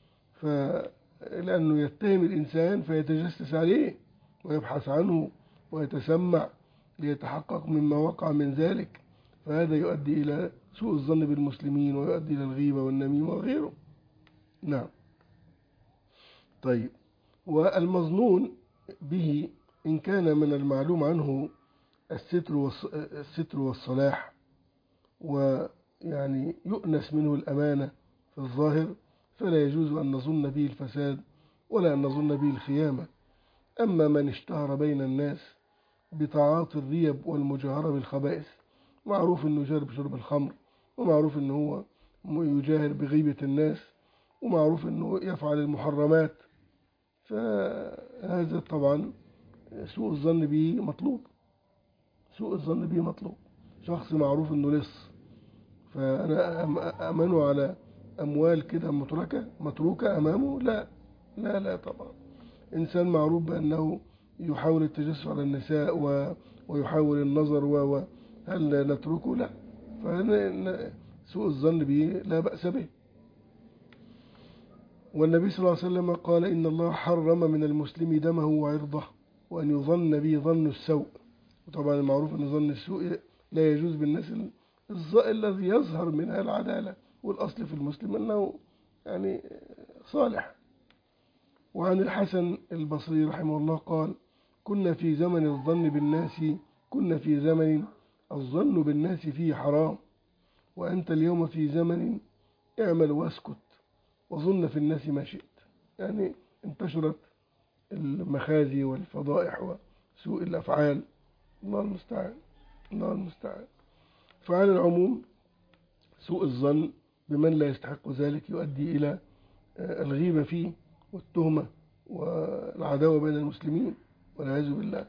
Speaker 1: فلأنه يتهم الإنسان فيتجسس عليه ويبحث عنه ويتسمع ليتحقق مما وقع من ذلك، فهذا يؤدي إلى سوء الظن بالمسلمين ويؤدي إلى الغيبة والنميمة وغيره. نعم. طيب، والمظنون به إن كان من المعلوم عنه الستر الستر والصلاح، ويعني يؤنس منه الأمانة في الظاهر، فلا يجوز أن نظن به الفساد ولا أن نظن به الخيانة. أما من اشتهر بين الناس بتعاطي الريب والمجاهرة بالخبائث، معروف أنه جار بشرب الخمر، ومعروف أنه هو يجاهر بغيبة الناس، ومعروف أنه يفعل المحرمات، فهذا طبعا سوء الظن به مطلوب، سوء الظن به مطلوب. شخص معروف أنه لص، فأنا أمنه على أموال كده متركة متروكة أمامه؟ لا لا لا طبعا. إنسان معروف بأنه يحاول التجسس على النساء ويحاول النظر و هل نتركه؟ لا. فسوء الظن به لا بأس به. والنبي صلى الله عليه وسلم قال إن الله حرم من المسلم دمه وعرضه وأن يظن به ظن السوء. وطبعا المعروف أن ظن السوء لا يجوز بالناس الذي يظهر منها العدالة، والأصل في المسلم أنه يعني صالح. وعن الحسن البصري رحمه الله قال كنا في زمن الظن بالناس كنا في زمن الظن بالناس فيه حرام، وأنت اليوم في زمن اعمل واسكت وظن في الناس ما شئت. يعني انتشرت المخازي والفضائح وسوء الأفعال، الله المستعان الله المستعان. فعلى العموم سوء الظن بمن لا يستحق ذلك يؤدي إلى الغيبة فيه والتهمة والعداوة بين المسلمين والعياذ بالله.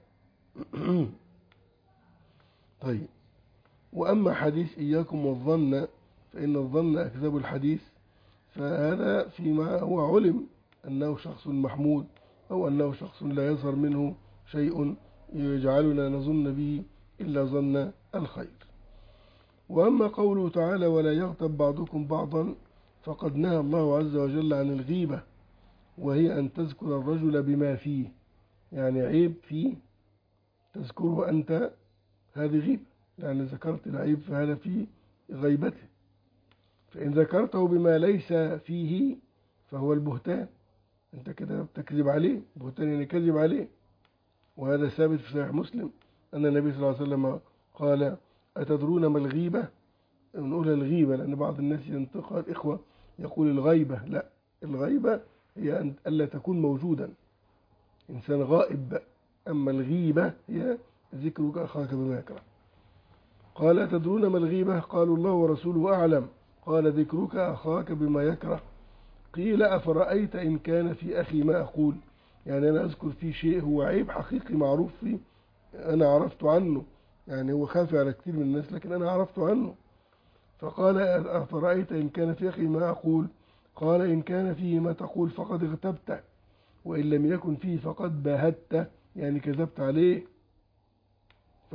Speaker 1: طيب، وأما حديث إياكم والظن فإن الظن أكذب الحديث، فهذا فيما هو علم أنه شخص محمود أو أنه شخص لا يظهر منه شيء يجعلنا نظن به إلا ظن الخير. وأما قوله تعالى ولا يغتب بعضكم بعضا، فقد نهى الله عز وجل عن الغيبة، وهي أن تذكر الرجل بما فيه، يعني عيب فيه تذكره أنت، هذه غيبة، يعني ذكرت العيب فهذا في غيبته. فإن ذكرته بما ليس فيه فهو البهتان، أنت كده بتكذب عليه، بهتان يعني كذب عليه. وهذا ثابت في صحيح مسلم أن النبي صلى الله عليه وسلم قال أتدرون ما الغيبة؟ نقول الغيبة لأن بعض الناس ينطق الإخوة يقول الغيبة، لا، الغيبة هي أن ألا تكون موجودا، إنسان غائب. أما الغيبة هي ذكرك أخاك بما يكره. قال أتدرون ما الغيبة؟ قالوا الله ورسوله أعلم. قال ذكرك أخاك بما يكره. قيل أفرأيت إن كان في أخي ما أقول، يعني أنا أذكر فيه شيء هو عيب حقيقي معروف فيه أنا عرفت عنه، يعني هو خافي على كثير من الناس لكن أنا عرفت عنه. فقال أفرأيت إن كان في أخي ما أقول؟ قال إن كان فيه ما تقول فقد اغتبته، وإن لم يكن فيه فقد باهته، يعني كذبت عليه. ف...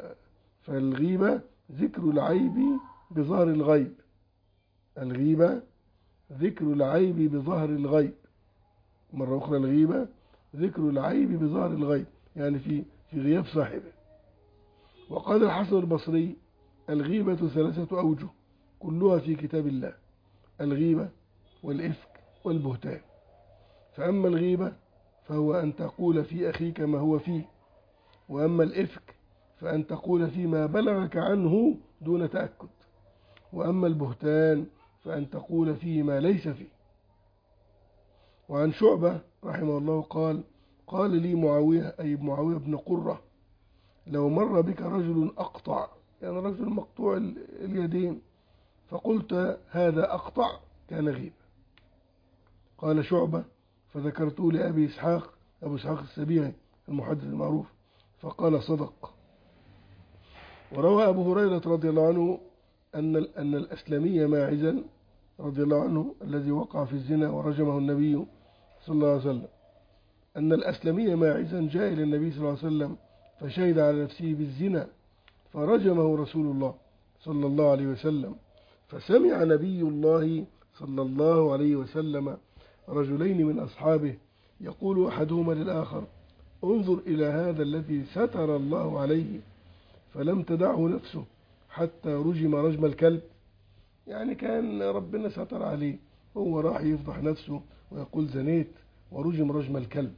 Speaker 1: فالغيبة ذكر العيب بظهر الغيب، الغيبة ذكر العيب بظهر الغيب. مرة أخرى الغيبة ذكر العيب بظهر الغيب، يعني في في غياب صاحبه. وقال الحسن البصري الغيبة ثلاثة أوجه كلها في كتاب الله: الغيبة والإفك والبهتان. فأما الغيبة فهو أن تقول في أخيك ما هو فيه، وأما الإفك فأن تقول فيما بلغك عنه دون تأكد، وأما البهتان فأن تقول فيه ما ليس فيه. وعن شعبة رحمه الله قال قال لي معاوية، أي معاوية بن قرة: لو مر بك رجل أقطع، يعني رجل مقطوع اليدين، فقلت هذا أقطع، كان غيبة. قال شعبة فذكرته لأبي إسحاق، أبو إسحاق السبيعي المحدث المعروف، فقال صدق. وروى أبو هريرة رضي الله عنه أن أن الأسلمي ماعزا رضي الله عنه الذي وقع في الزنا ورجمه النبي صلى الله عليه وسلم، أن الأسلمي ماعزا جاء إلى النبي صلى الله عليه وسلم فشهد على نفسه بالزنا فرجمه رسول الله صلى الله عليه وسلم. فسمع نبي الله صلى الله عليه وسلم رجلين من أصحابه يقول أحدهما للآخر: انظر إلى هذا الذي ستر الله عليه فلم تدعه نفسه حتى رجم رجم الكلب. يعني كان ربنا ستر عليه، هو راح يفضح نفسه ويقول زنيت ورجم رجم الكلب.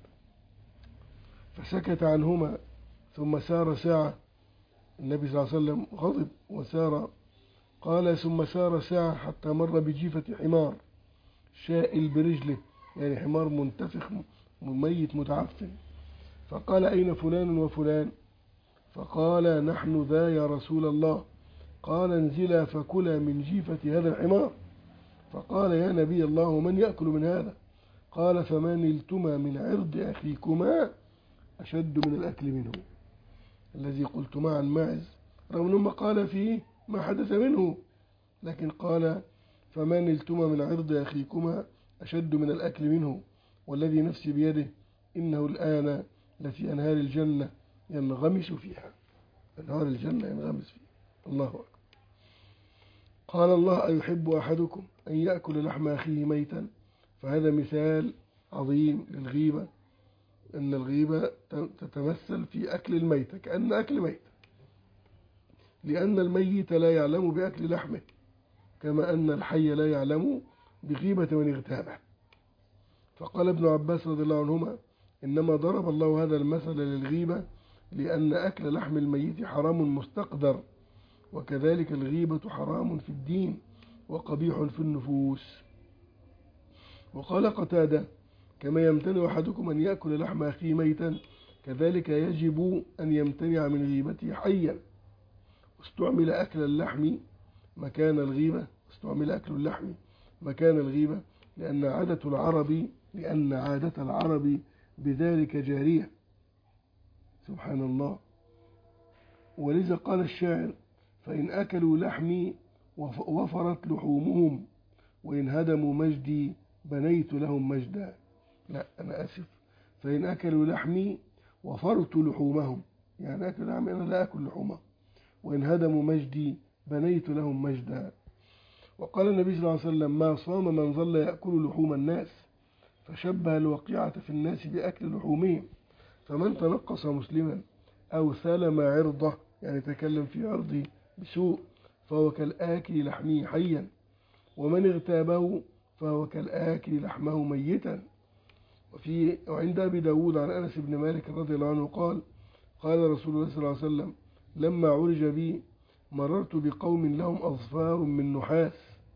Speaker 1: فسكت عنهما ثم سار ساعة، النبي صلى الله عليه وسلم غضب وسار. قال ثم سار ساعة حتى مر بجيفة حمار شائل برجله، يعني حمار منتفخ مميت متعفن. فقال أين فلان وفلان؟ فقال نحن ذا يا رسول الله. قال انزلا فكلا من جيفة هذا الحمار. فقال يا نبي الله من يأكل من هذا؟ قال فما نلتما من عرض أخيكما أشد من الأكل منه. الذي قلتما عن ماعز رغم أنه قال فيه ما حدث منه، لكن قال فما نلتما من عرض أخيكما أشد من الأكل منه، والذي نفسي بيده إنه الآن لفي أنهار الجنة ينغمس فيها، أنهار الجنة ينغمس فيها. الله أكبر. قال الله أيحب أحدكم أن يأكل لحم أخيه ميتا؟ فهذا مثال عظيم للغيبة، أن الغيبة تتمثل في أكل الميت كأن أكل ميت، لأن الميت لا يعلم بأكل لحمه كما أن الحي لا يعلم بغيبة من اغتابه. فقال ابن عباس رضي الله عنهما إنما ضرب الله هذا المثل للغيبة لأن أكل لحم الميت حرام مستقدر، وكذلك الغيبة حرام في الدين وقبيح في النفوس. وقال قتادة كما يمتنع أحدكم أن يأكل لحم أخيه ميتا كذلك يجب أن يمتنع من غيبته حيا. واستعمل أكل اللحم مكان الغيبة، استعمل أكل اللحم مكان الغيبة لأن عادة العرب لأن عادة العرب بذلك جارية. سبحان الله. ولذا قال الشاعر فإن أكلوا لحمي وفرت لحومهم وإن هدموا مجدي بنيت لهم مجدا. لا أنا أسف، فإن أكلوا لحمي وفرت لحومهم، يعني أكل لحمي أنا لا أكل لحومهم، وإن هدموا مجدي بنيت لهم مجدا. وقال النبي صلى الله عليه وسلم ما صام من ظل يأكل لحوم الناس، فشبه الوقيعة في الناس بأكل لحومهم. فمن تنقص مسلما أو ثلم عرضه، يعني تكلم في عرضه بسوء، فهو كالآكل لحمه حيا، ومن اغتابه فهو كالآكل لحمه ميتا. وفي وعند أبي داود عن أنس بن مالك رضي الله عنه قال قال رسول الله صلى الله عليه وسلم لما عرج بي مررت بقوم لهم أظفار من نحاس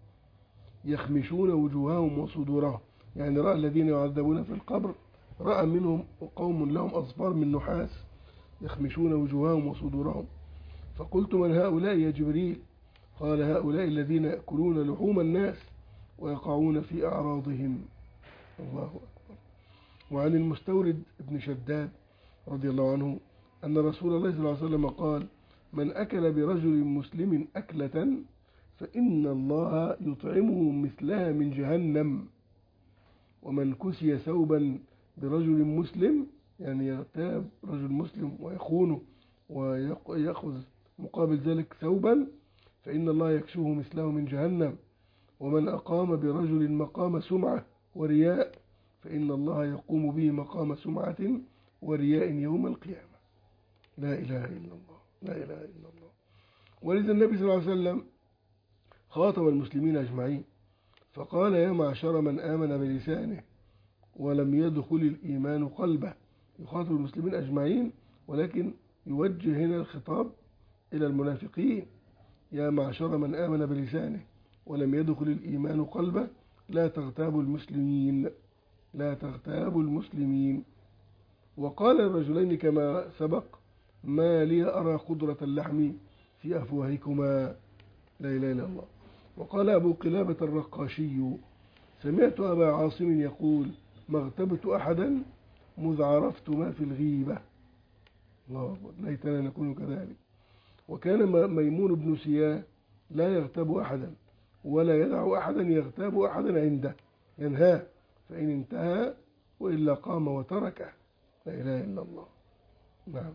Speaker 1: يخمشون وجوههم وصدورهم، يعني رأى الذين يعذبون في القبر رأى منهم قوم لهم أظفار من نحاس يخمشون وجوههم وصدورهم. فقلت من هؤلاء يا جبريل؟ قال هؤلاء الذين يأكلون لحوم الناس ويقعون في أعراضهم. الله أكبر. وعن المستورد ابن شداد رضي الله عنه أن رسول الله صلى الله عليه وسلم قال من أكل برجل مسلم أكلة فإن الله يطعمه مثلها من جهنم، ومن كسي ثوبا برجل مسلم، يعني يغتاب رجل مسلم ويخونه ويأخذ مقابل ذلك ثوبا، فإن الله يكسوه مثله من جهنم، ومن أقام برجل مقام سمعة ورياء فإن الله يقوم به مقام سمعة ورياء يوم القيامة. لا إله إلا الله، لا إله إلا الله. ولذا النبي صلى الله عليه وسلم خاطب المسلمين أجمعين فقال يا معشر من آمن بلسانه ولم يدخل الإيمان قلبه. يخاطب المسلمين أجمعين، ولكن يوجه هنا الخطاب إلى المنافقين. يا معشر من آمن بلسانه ولم يدخل الإيمان قلبه لا تغتابوا المسلمين، لا تغتابوا المسلمين. وقال الرجلين كما سبق ما لي أرى خضرة اللحم في أفواهكما. لا إله إلا الله. وقال أبو قلابة الرقاشي سمعت أبا عاصم يقول ما اغتبت أحدا مذ عرفت ما في الغيبة. الله أكبر، ليتنا نكون كذلك. وكان ميمون بن سياه لا يغتاب أحدا ولا يدع أحدا يغتاب أحدا عنده، ينهاه فإن انتهى وإلا قام وتركه. لا إله إلا الله. نعم.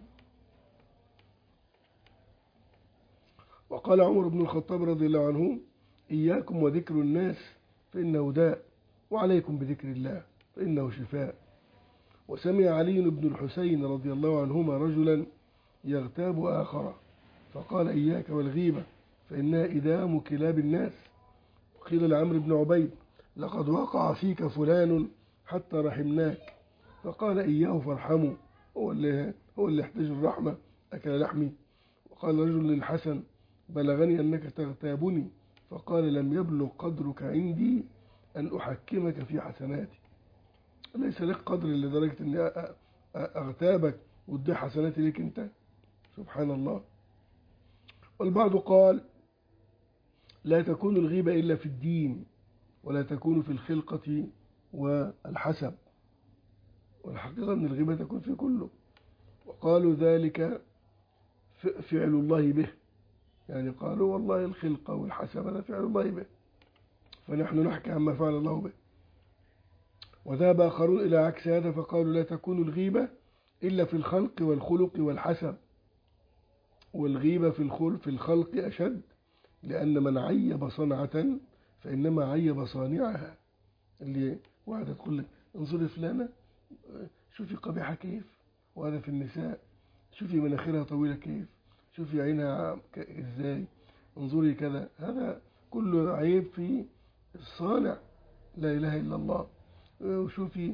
Speaker 1: وقال عمر بن الخطاب رضي الله عنه إياكم وذكر الناس فإنه داء، وعليكم بذكر الله فإنه شفاء. وسمع علي بن الحسين رضي الله عنهما رجلا يغتاب آخر فقال إياك والغيبة فإنها إدام كلاب الناس. وقيل لعمرو بن عبيد لقد وقع فيك فلان حتى رحمناك، فقال إياه فارحموا، هو اللي, هو اللي يحتاج الرحمة أكل لحمي. وقال رجل للحسن بلغني أنك تغتابني، فقال لم يبلغ قدرك عندي أن أحكمك في حسناتي. ليس لك قدر لدرجة أني أغتابك وادي حسناتي لك أنت، سبحان الله. والبعض قال لا تكون الغيبة إلا في الدين، ولا تكون في الخلقة والحسب، والحقيقة أن الغيبة تكون في كله. وقالوا ذلك فعل الله به، يعني قالوا والله الخلقة والحسب هذا فعل الله به، فنحن نحكي عما فعل الله به. وذهب آخرون إلى عكس هذا فقالوا لا تكون الغيبة إلا في الخلق والخلق والحسب، والغيبة في الخلق في الخلق أشد، لأن من عيب صنعة فإنما عيب صانعها. اللي واحدة تقول لك انظري فلانة شوفي قبيحة كيف، وهذا في النساء، شوفي مناخيرها طويلة كيف، شوفي عينها ازاي، انظري كذا، هذا كله عيب في الصانع. لا إله إلا الله. وشوفي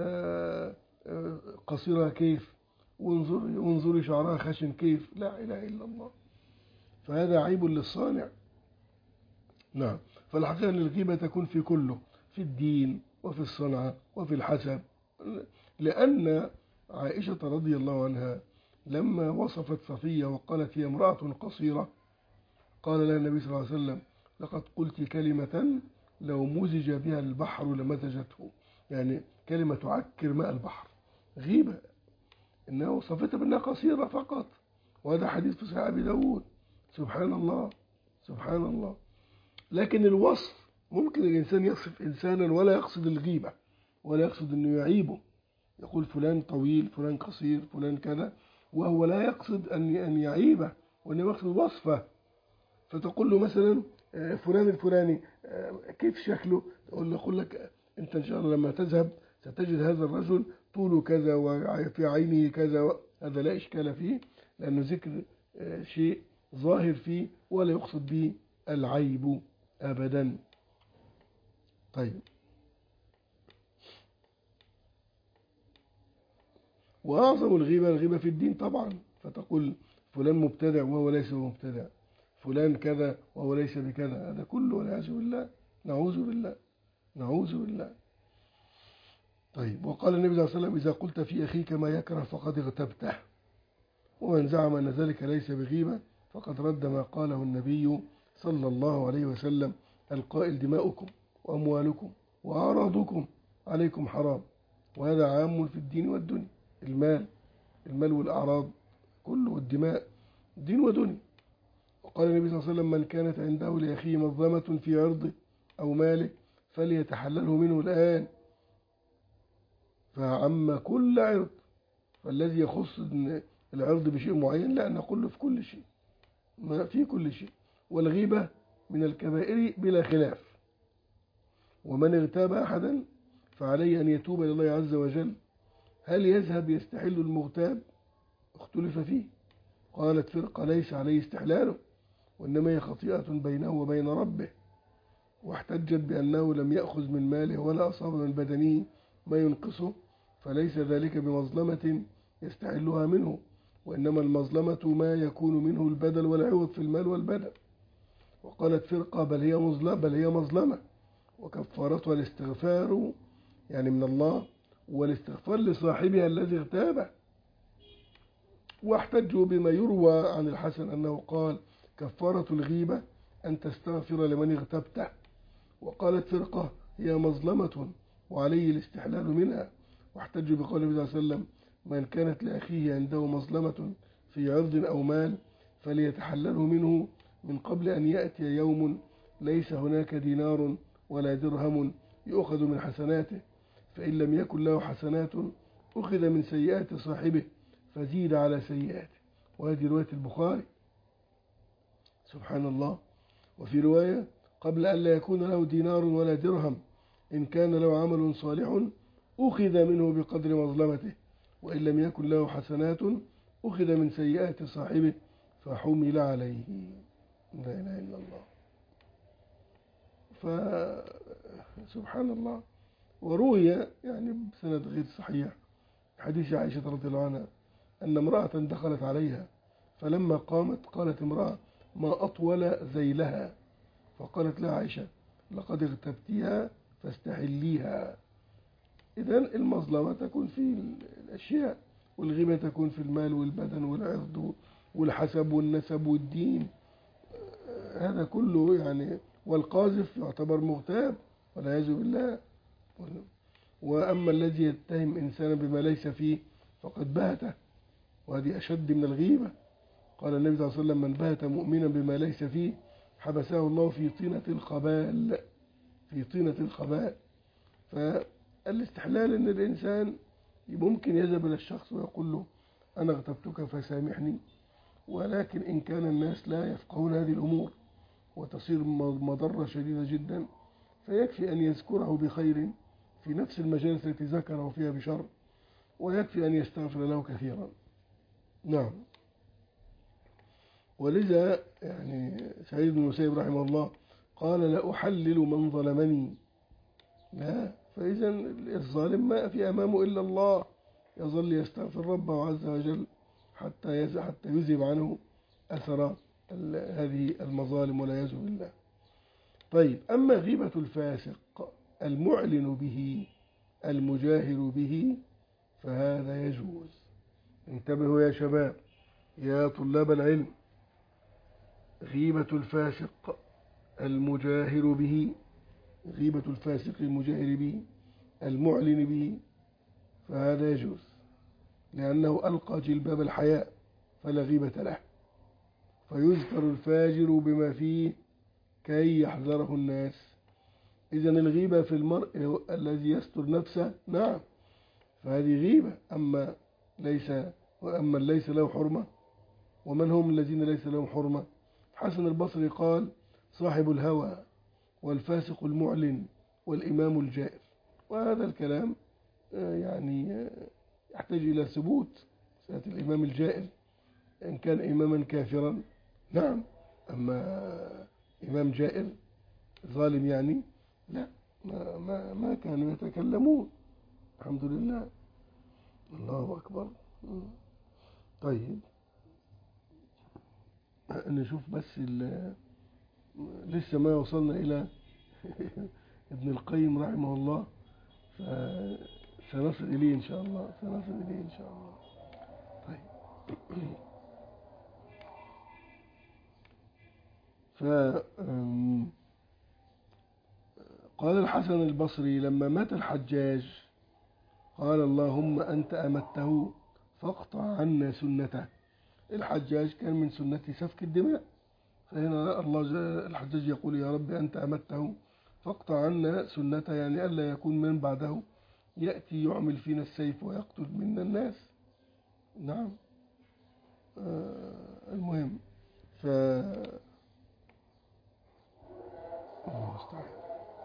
Speaker 1: قصيرها كيف، وانظري وانظري شعرها خشن كيف، لا إله إلا الله، فهذا عيب للصانع. نعم. فالحقيقة أن الغيبة تكون في كله، في الدين وفي الصنعة وفي الحسب. لأن عائشة رضي الله عنها لما وصفت صفية وقالت هي امرأة قصيرة قال لها النبي صلى الله عليه وسلم لقد قلت كلمة لو مزج بها البحر لمزجته، يعني كلمة تعكر ماء البحر، غيبة، إنها وصفتها بأنها قصيرة فقط، وهذا حديث في صحيح أبي داود. سبحان الله، سبحان الله. لكن الوصف ممكن الإنسان يصف إنسانا ولا يقصد الغيبة ولا يقصد أنه يعيبه، يقول فلان طويل، فلان قصير، فلان كذا، وهو لا يقصد أن أن يعيبه، وإنما يقصد وصفه. فتقول له مثلا فلان الفلاني كيف شكله، تقول له يقول لك أنت إن شاء الله لما تذهب ستجد هذا الرجل طوله كذا وفي عينه كذا، هذا لا إشكال فيه، لأنه ذكر شيء ظاهر فيه ولا يقصد به العيب أبدا. طيب. وأعظم الغيبة الغيبة في الدين طبعا، فتقول فلان مبتدع وهو ليس مبتدع، فلان كذا وهو ليس بكذا، هذا كله والعياذ بالله، نعوذ بالله، نعوذ بالله. طيب. وقال النبي صلى الله عليه وسلم إذا قلت في أخيك ما يكره فقد اغتبته، ومن زعم أن ذلك ليس بغيبة فقد رد ما قاله النبي صلى الله عليه وسلم القائل: دماؤكم وأموالكم وأعراضكم عليكم حرام. وهذا عام في الدين والدنيا، المال المال والأعراض كله، والدماء دين ودنيا. وقال النبي صلى الله عليه وسلم: من كانت عنده لأخيه مظلمة في عرضه أو ماله فليتحلله منه الآن. فعم كل عرض، فالذي يخص العرض بشيء معين لا نقول في كل شيء، ما في كل شيء. والغيبة من الكبائر بلا خلاف. ومن اغتاب أحدا فعليه أن يتوب إلى الله عز وجل. هل يذهب يستحل المغتاب؟ اختلف فيه. قالت فرقة: ليس عليه استحلاله، وإنما هي خطيئة بينه وبين ربه. واحتجت بأنه لم يأخذ من ماله ولا أصاب من بدنه ما ينقصه، فليس ذلك بمظلمة يستحلها منه، وإنما المظلمة ما يكون منه البدل والعوض في المال والبدن. وقالت فرقة: بل هي مظلمة بل هي مظلمة وكفارتها الاستغفار، يعني من الله، والاستغفار لصاحبها الذي اغتابه. واحتجوا بما يروى عن الحسن أنه قال: كفارة الغيبة أن تستغفر لمن اغتبته. وقالت فرقة: هي مظلمة وعليه الاستحلال منها. واحتجوا بقول النبي صلى الله عليه وسلم: من كانت لأخيه عنده مظلمة في عرض أو مال فليتحلله منه من قبل أن يأتي يوم ليس هناك دينار ولا درهم يؤخذ من حسناته، فإن لم يكن له حسنات أخذ من سيئات صاحبه فزيد على سيئاته. وهذه رواية البخاري. سبحان الله. وفي رواية: قبل أن لا يكون له دينار ولا درهم إن كان له عمل صالح أخذ منه بقدر مظلمته، وإن لم يكن له حسنات أخذ من سيئات صاحبه فحمل عليه. لا إله إلا الله. فسبحان الله. وروي يعني بسند غير صحيح حديث عائشة رضي الله عنها أن امرأة دخلت عليها، فلما قامت قالت امرأة: ما أطول ذيلها. فقالت لها عائشة: لقد اغتبتيها فاستحليها. إذن المظلمة تكون في الأشياء، والغيبة تكون في المال والبدن والعرض والحسب والنسب والدين، هذا كله يعني. والقاذف يعتبر مغتاب والعياذ بالله. وأما الذي يتهم إنسانا بما ليس فيه فقد بهته، وهذه أشد من الغيبة. قال النبي صلى الله عليه وسلم: من بهت مؤمنا بما ليس فيه حبسه الله في طينة الخبال، في طينة الخبال. فالاستحلال أن الإنسان ممكن يذهب إلى الشخص ويقول له: أنا اغتبتك فسامحني، ولكن إن كان الناس لا يفقهون هذه الأمور وتصير مضرة شديدة جدا، فيكفي أن يذكره بخير في نفس المجالس التي ذكره فيها بشر، ويكفي أن يستغفر له كثيرا. نعم. ولذا يعني سعيد بن المسيب رحمه الله قال: لا أحلل من ظلمني. لا، فإذا الظالم ما في أمامه إلا الله، يظل يستغفر ربه عز وجل حتى حتى يذهب عنه أثر هذه المظالم والعياذ بالله. طيب، أما غيبة الفاسق المعلن به المجاهر به فهذا يجوز. انتبهوا يا شباب يا طلاب العلم، غيبة الفاسق المجاهر به، غيبة الفاسق المجاهر به المعلن به فهذا يجوز، لأنه ألقى جلباب الحياء فلا غيبة له، فيذكر الفاجر بما فيه كي يحذره الناس. إذن الغيبة في المرء الذي يستر نفسه نعم فهذه غيبة. أما ليس وأما ليس له حرمة، ومن هم الذين ليس لهم حرمة؟ حسن البصري قال: صاحب الهوى والفاسق المعلن والإمام الجائر. وهذا الكلام يعني يحتاج إلى ثبوت. سأة الإمام الجائر إن كان إماما كافرا نعم، أما إمام جائر ظالم يعني لا، ما, ما, ما كانوا يتكلمون. الحمد لله. الله أكبر. طيب نشوف بس لسه ما وصلنا إلى ابن القيم رحمه الله، فسنصل إليه إن شاء الله سنصل إليه إن شاء الله. طيب ف قال الحسن البصري لما مات الحجاج قال اللهم أنت أمته فاقطع عنا سنته. الحجاج كان من سنته سفك الدماء، فهنا الله الحجاج يقول يا رب أنت أمته فاقطع عنا سنته، يعني ألا يكون من بعده يأتي يعمل فينا السيف ويقتل منا الناس. نعم. آه المهم ف الله استعان.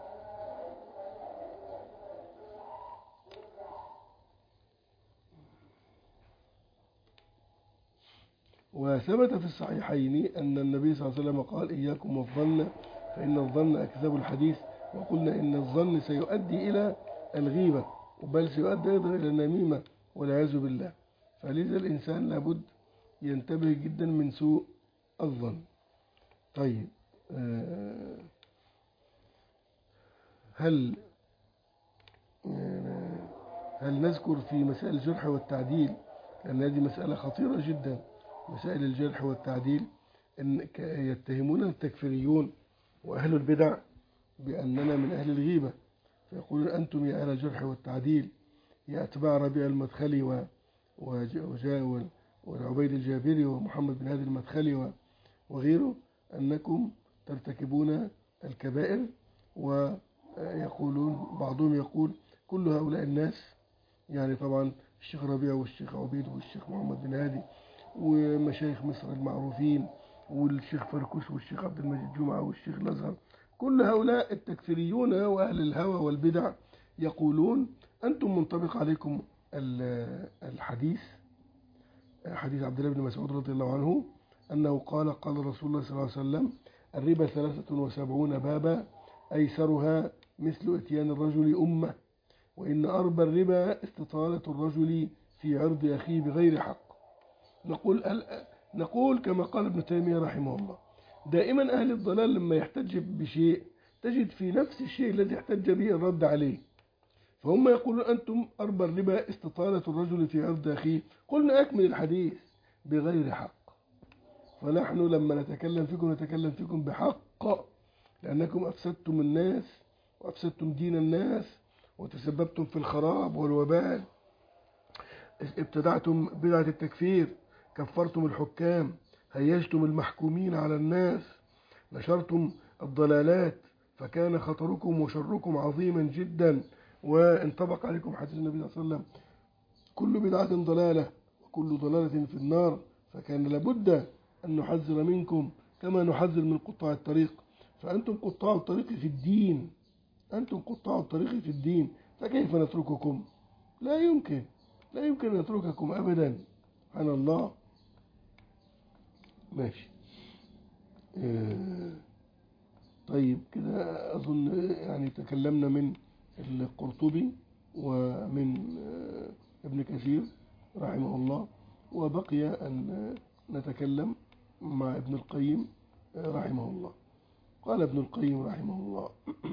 Speaker 1: وثبت في الصحيحين أن النبي صلى الله عليه وسلم قال إياكم والظن فإن الظن أكذب الحديث، وقلنا إن الظن سيؤدي إلى الغيبة، بل سيؤدي أيضا إلى النميمة والعياذ بالله. فلذا الإنسان لابد ينتبه جدا من سوء الظن. طيب هل هل نذكر في مسائل الجرح والتعديل، لأن هذه مسألة خطيرة جدا، مسائل الجرح والتعديل، إن يتهمون التكفيريون وأهل البدع بأننا من أهل الغيبة، فيقولون أنتم يا أهل الجرح والتعديل يا أتباع ربيع المدخلي وجاء والعبيد الجابري ومحمد بن هادي المدخلي وغيره، أنكم ترتكبون الكبائر. ويقولون بعضهم يقول كل هؤلاء الناس، يعني طبعا الشيخ ربيع والشيخ عبيد والشيخ محمد بن هادي ومشايخ مصر المعروفين والشيخ فركوس والشيخ عبد المجيد جمعة والشيخ الأزهر، كل هؤلاء التكفيريون وأهل الهوى والبدع يقولون أنتم منطبق عليكم الحديث، حديث عبد الله بن مسعود رضي الله عنه أنه قال قال رسول الله صلى الله عليه وسلم الربا ثلاثة وسبعون بابا أيسرها مثل إتيان الرجل أمة، وإن أربى الربا استطالة الرجل في عرض أخيه بغير حق. نقول نقول كما قال ابن تيمية رحمه الله، دائما أهل الضلال لما يحتج بشيء تجد في نفس الشيء الذي احتج به الرد عليه، فهم يقولون أنتم أربى الربا استطالة الرجل في عرض أخيه، قلنا أكمل الحديث بغير حق. فنحن لما نتكلم فيكم نتكلم فيكم بحق، لأنكم أفسدتم الناس وأفسدتم دين الناس وتسببتم في الخراب والوبال، ابتدعتم بدعة التكفير، كفرتم الحكام، هيجتم المحكومين على الناس، نشرتم الضلالات، فكان خطركم وشركم عظيما جدا، وانطبق عليكم حديث النبي صلى الله عليه وسلم كل بدعة ضلالة وكل ضلالة في النار، فكان لابد أن نحذر منكم كما نحذر من قطاع الطريق. فأنتم قطاع الطريق في الدين، أنتم قطاع الطريق في الدين، فكيف نترككم؟ لا يمكن لا يمكن أن نترككم أبدا. سبحان الله. ماشي. طيب كده أظن يعني تكلمنا من القرطبي ومن ابن كثير رحمه الله، وبقي أن نتكلم مع ابن القيم رحمه الله. قال ابن القيم رحمه الله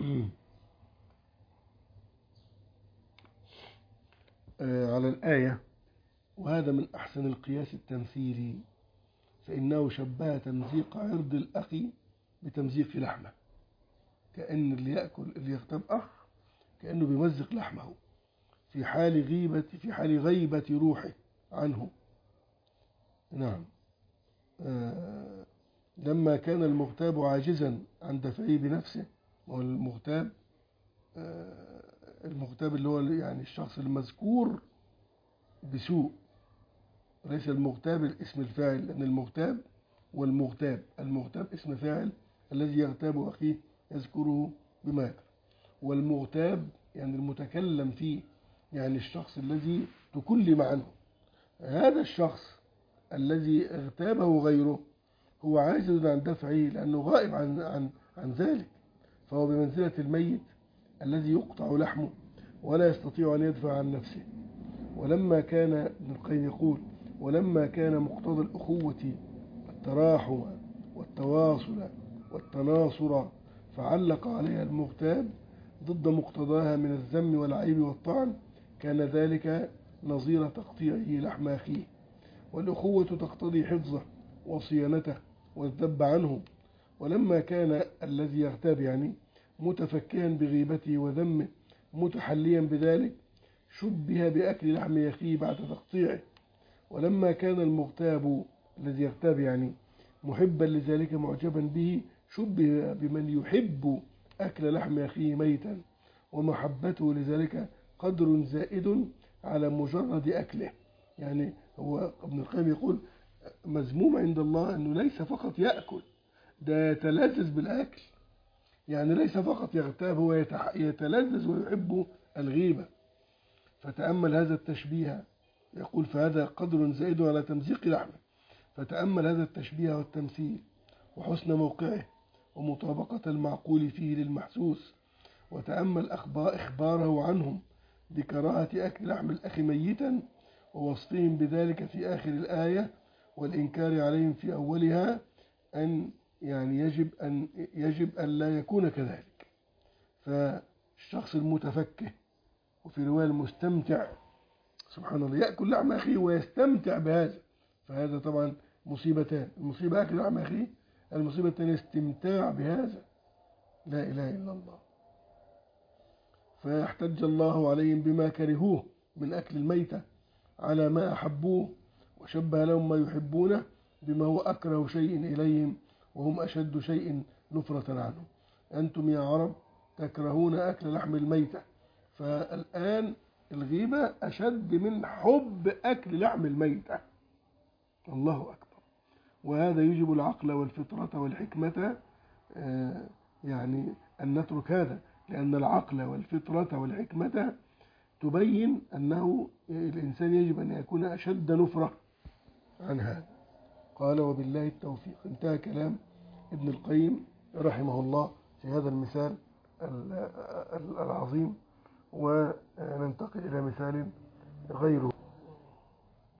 Speaker 1: على الآية: وهذا من أحسن القياس التمثيلي، فإنه شبه تمزيق عرض الأخ بتمزيق لحمه، كأن اللي يأكل اللي يغتاب أخ كأنه بيمزق لحمه في حال غيبة في حال غيبة روحه عنه. نعم. آه لما كان المغتاب عاجزا عن دفعه بنفسه، والمغتاب آه المغتاب اللي هو يعني الشخص المذكور بسوء، ليس المغتاب الاسم الفاعل، لأن المغتاب والمغتاب، المغتاب اسم فاعل الذي يغتاب أخيه يذكره بما يكره، والمغتاب يعني المتكلم فيه، يعني الشخص الذي تكلم عنه. هذا الشخص الذي اغتابه غيره هو عاجز عن دفعه لأنه غائب عن, عن, عن ذلك، فهو بمنزلة الميت الذي يقطع لحمه ولا يستطيع أن يدفع عن نفسه. ولما كان ابن القيم يقول: ولما كان مقتضى الأخوة التراحم والتواصل والتناصر فعلق عليها المغتاب ضد مقتضاها من الذم والعيب والطعن، كان ذلك نظير تقطيعه لحم أخيه. والأخوة تقتضي حفظه وصيانته والذب عنه، ولما كان الذي يغتاب يعني متفكها بغيبته وذمه متحليا بذلك شبه بأكل لحم أخيه بعد تقطيعه. ولما كان المغتاب الذي يغتاب يعني محبا لذلك معجبا به شبه بمن يحب أكل لحم أخيه ميتا، ومحبته لذلك قدر زائد على مجرد أكله. يعني هو ابن القيم يقول مذموم عند الله أنه ليس فقط يأكل، ده يتلذذ بالأكل. يعني ليس فقط يغتاب، هو يتلذذ ويحب الغيبة. فتأمل هذا التشبيه، يقول فهذا قدر زائد على تمزيق لحمه. فتأمل هذا التشبيه والتمثيل وحسن موقعه ومطابقة المعقول فيه للمحسوس، وتأمل إخباره عنهم بكراهة أكل لحم الأخ ميتا ووصفهم بذلك في آخر الآية، والإنكار عليهم في أولها، أن يعني يجب أن يجب أن لا يكون كذلك. فالشخص المتفكه وفي رواية المستمتع سبحان الله يأكل لحم أخيه ويستمتع بهذا، فهذا طبعا مصيبتان: المصيبة أكل لحم أخيه، المصيبة الثانية استمتاع بهذا. لا إله إلا الله. فاحتج الله عليهم بما كرهوه من أكل الميتة على ما أحبوه، وشبه لهم ما يحبونه بما هو أكره شيء إليهم وهم أشد شيء نفرة عنه. أنتم يا عرب تكرهون أكل لحم الميتة، فالآن الغيبة أشد من حب أكل لحم الميتة. الله أكبر. وهذا يجب العقل والفطرة والحكمة يعني أن نترك هذا، لأن العقل والفطرة والحكمة تبين أنه الإنسان يجب أن يكون أشد نفرة عن هذا. قال وبالله التوفيق. انتهى كلام ابن القيم رحمه الله في هذا المثال العظيم، وننتقل إلى مثال غيره.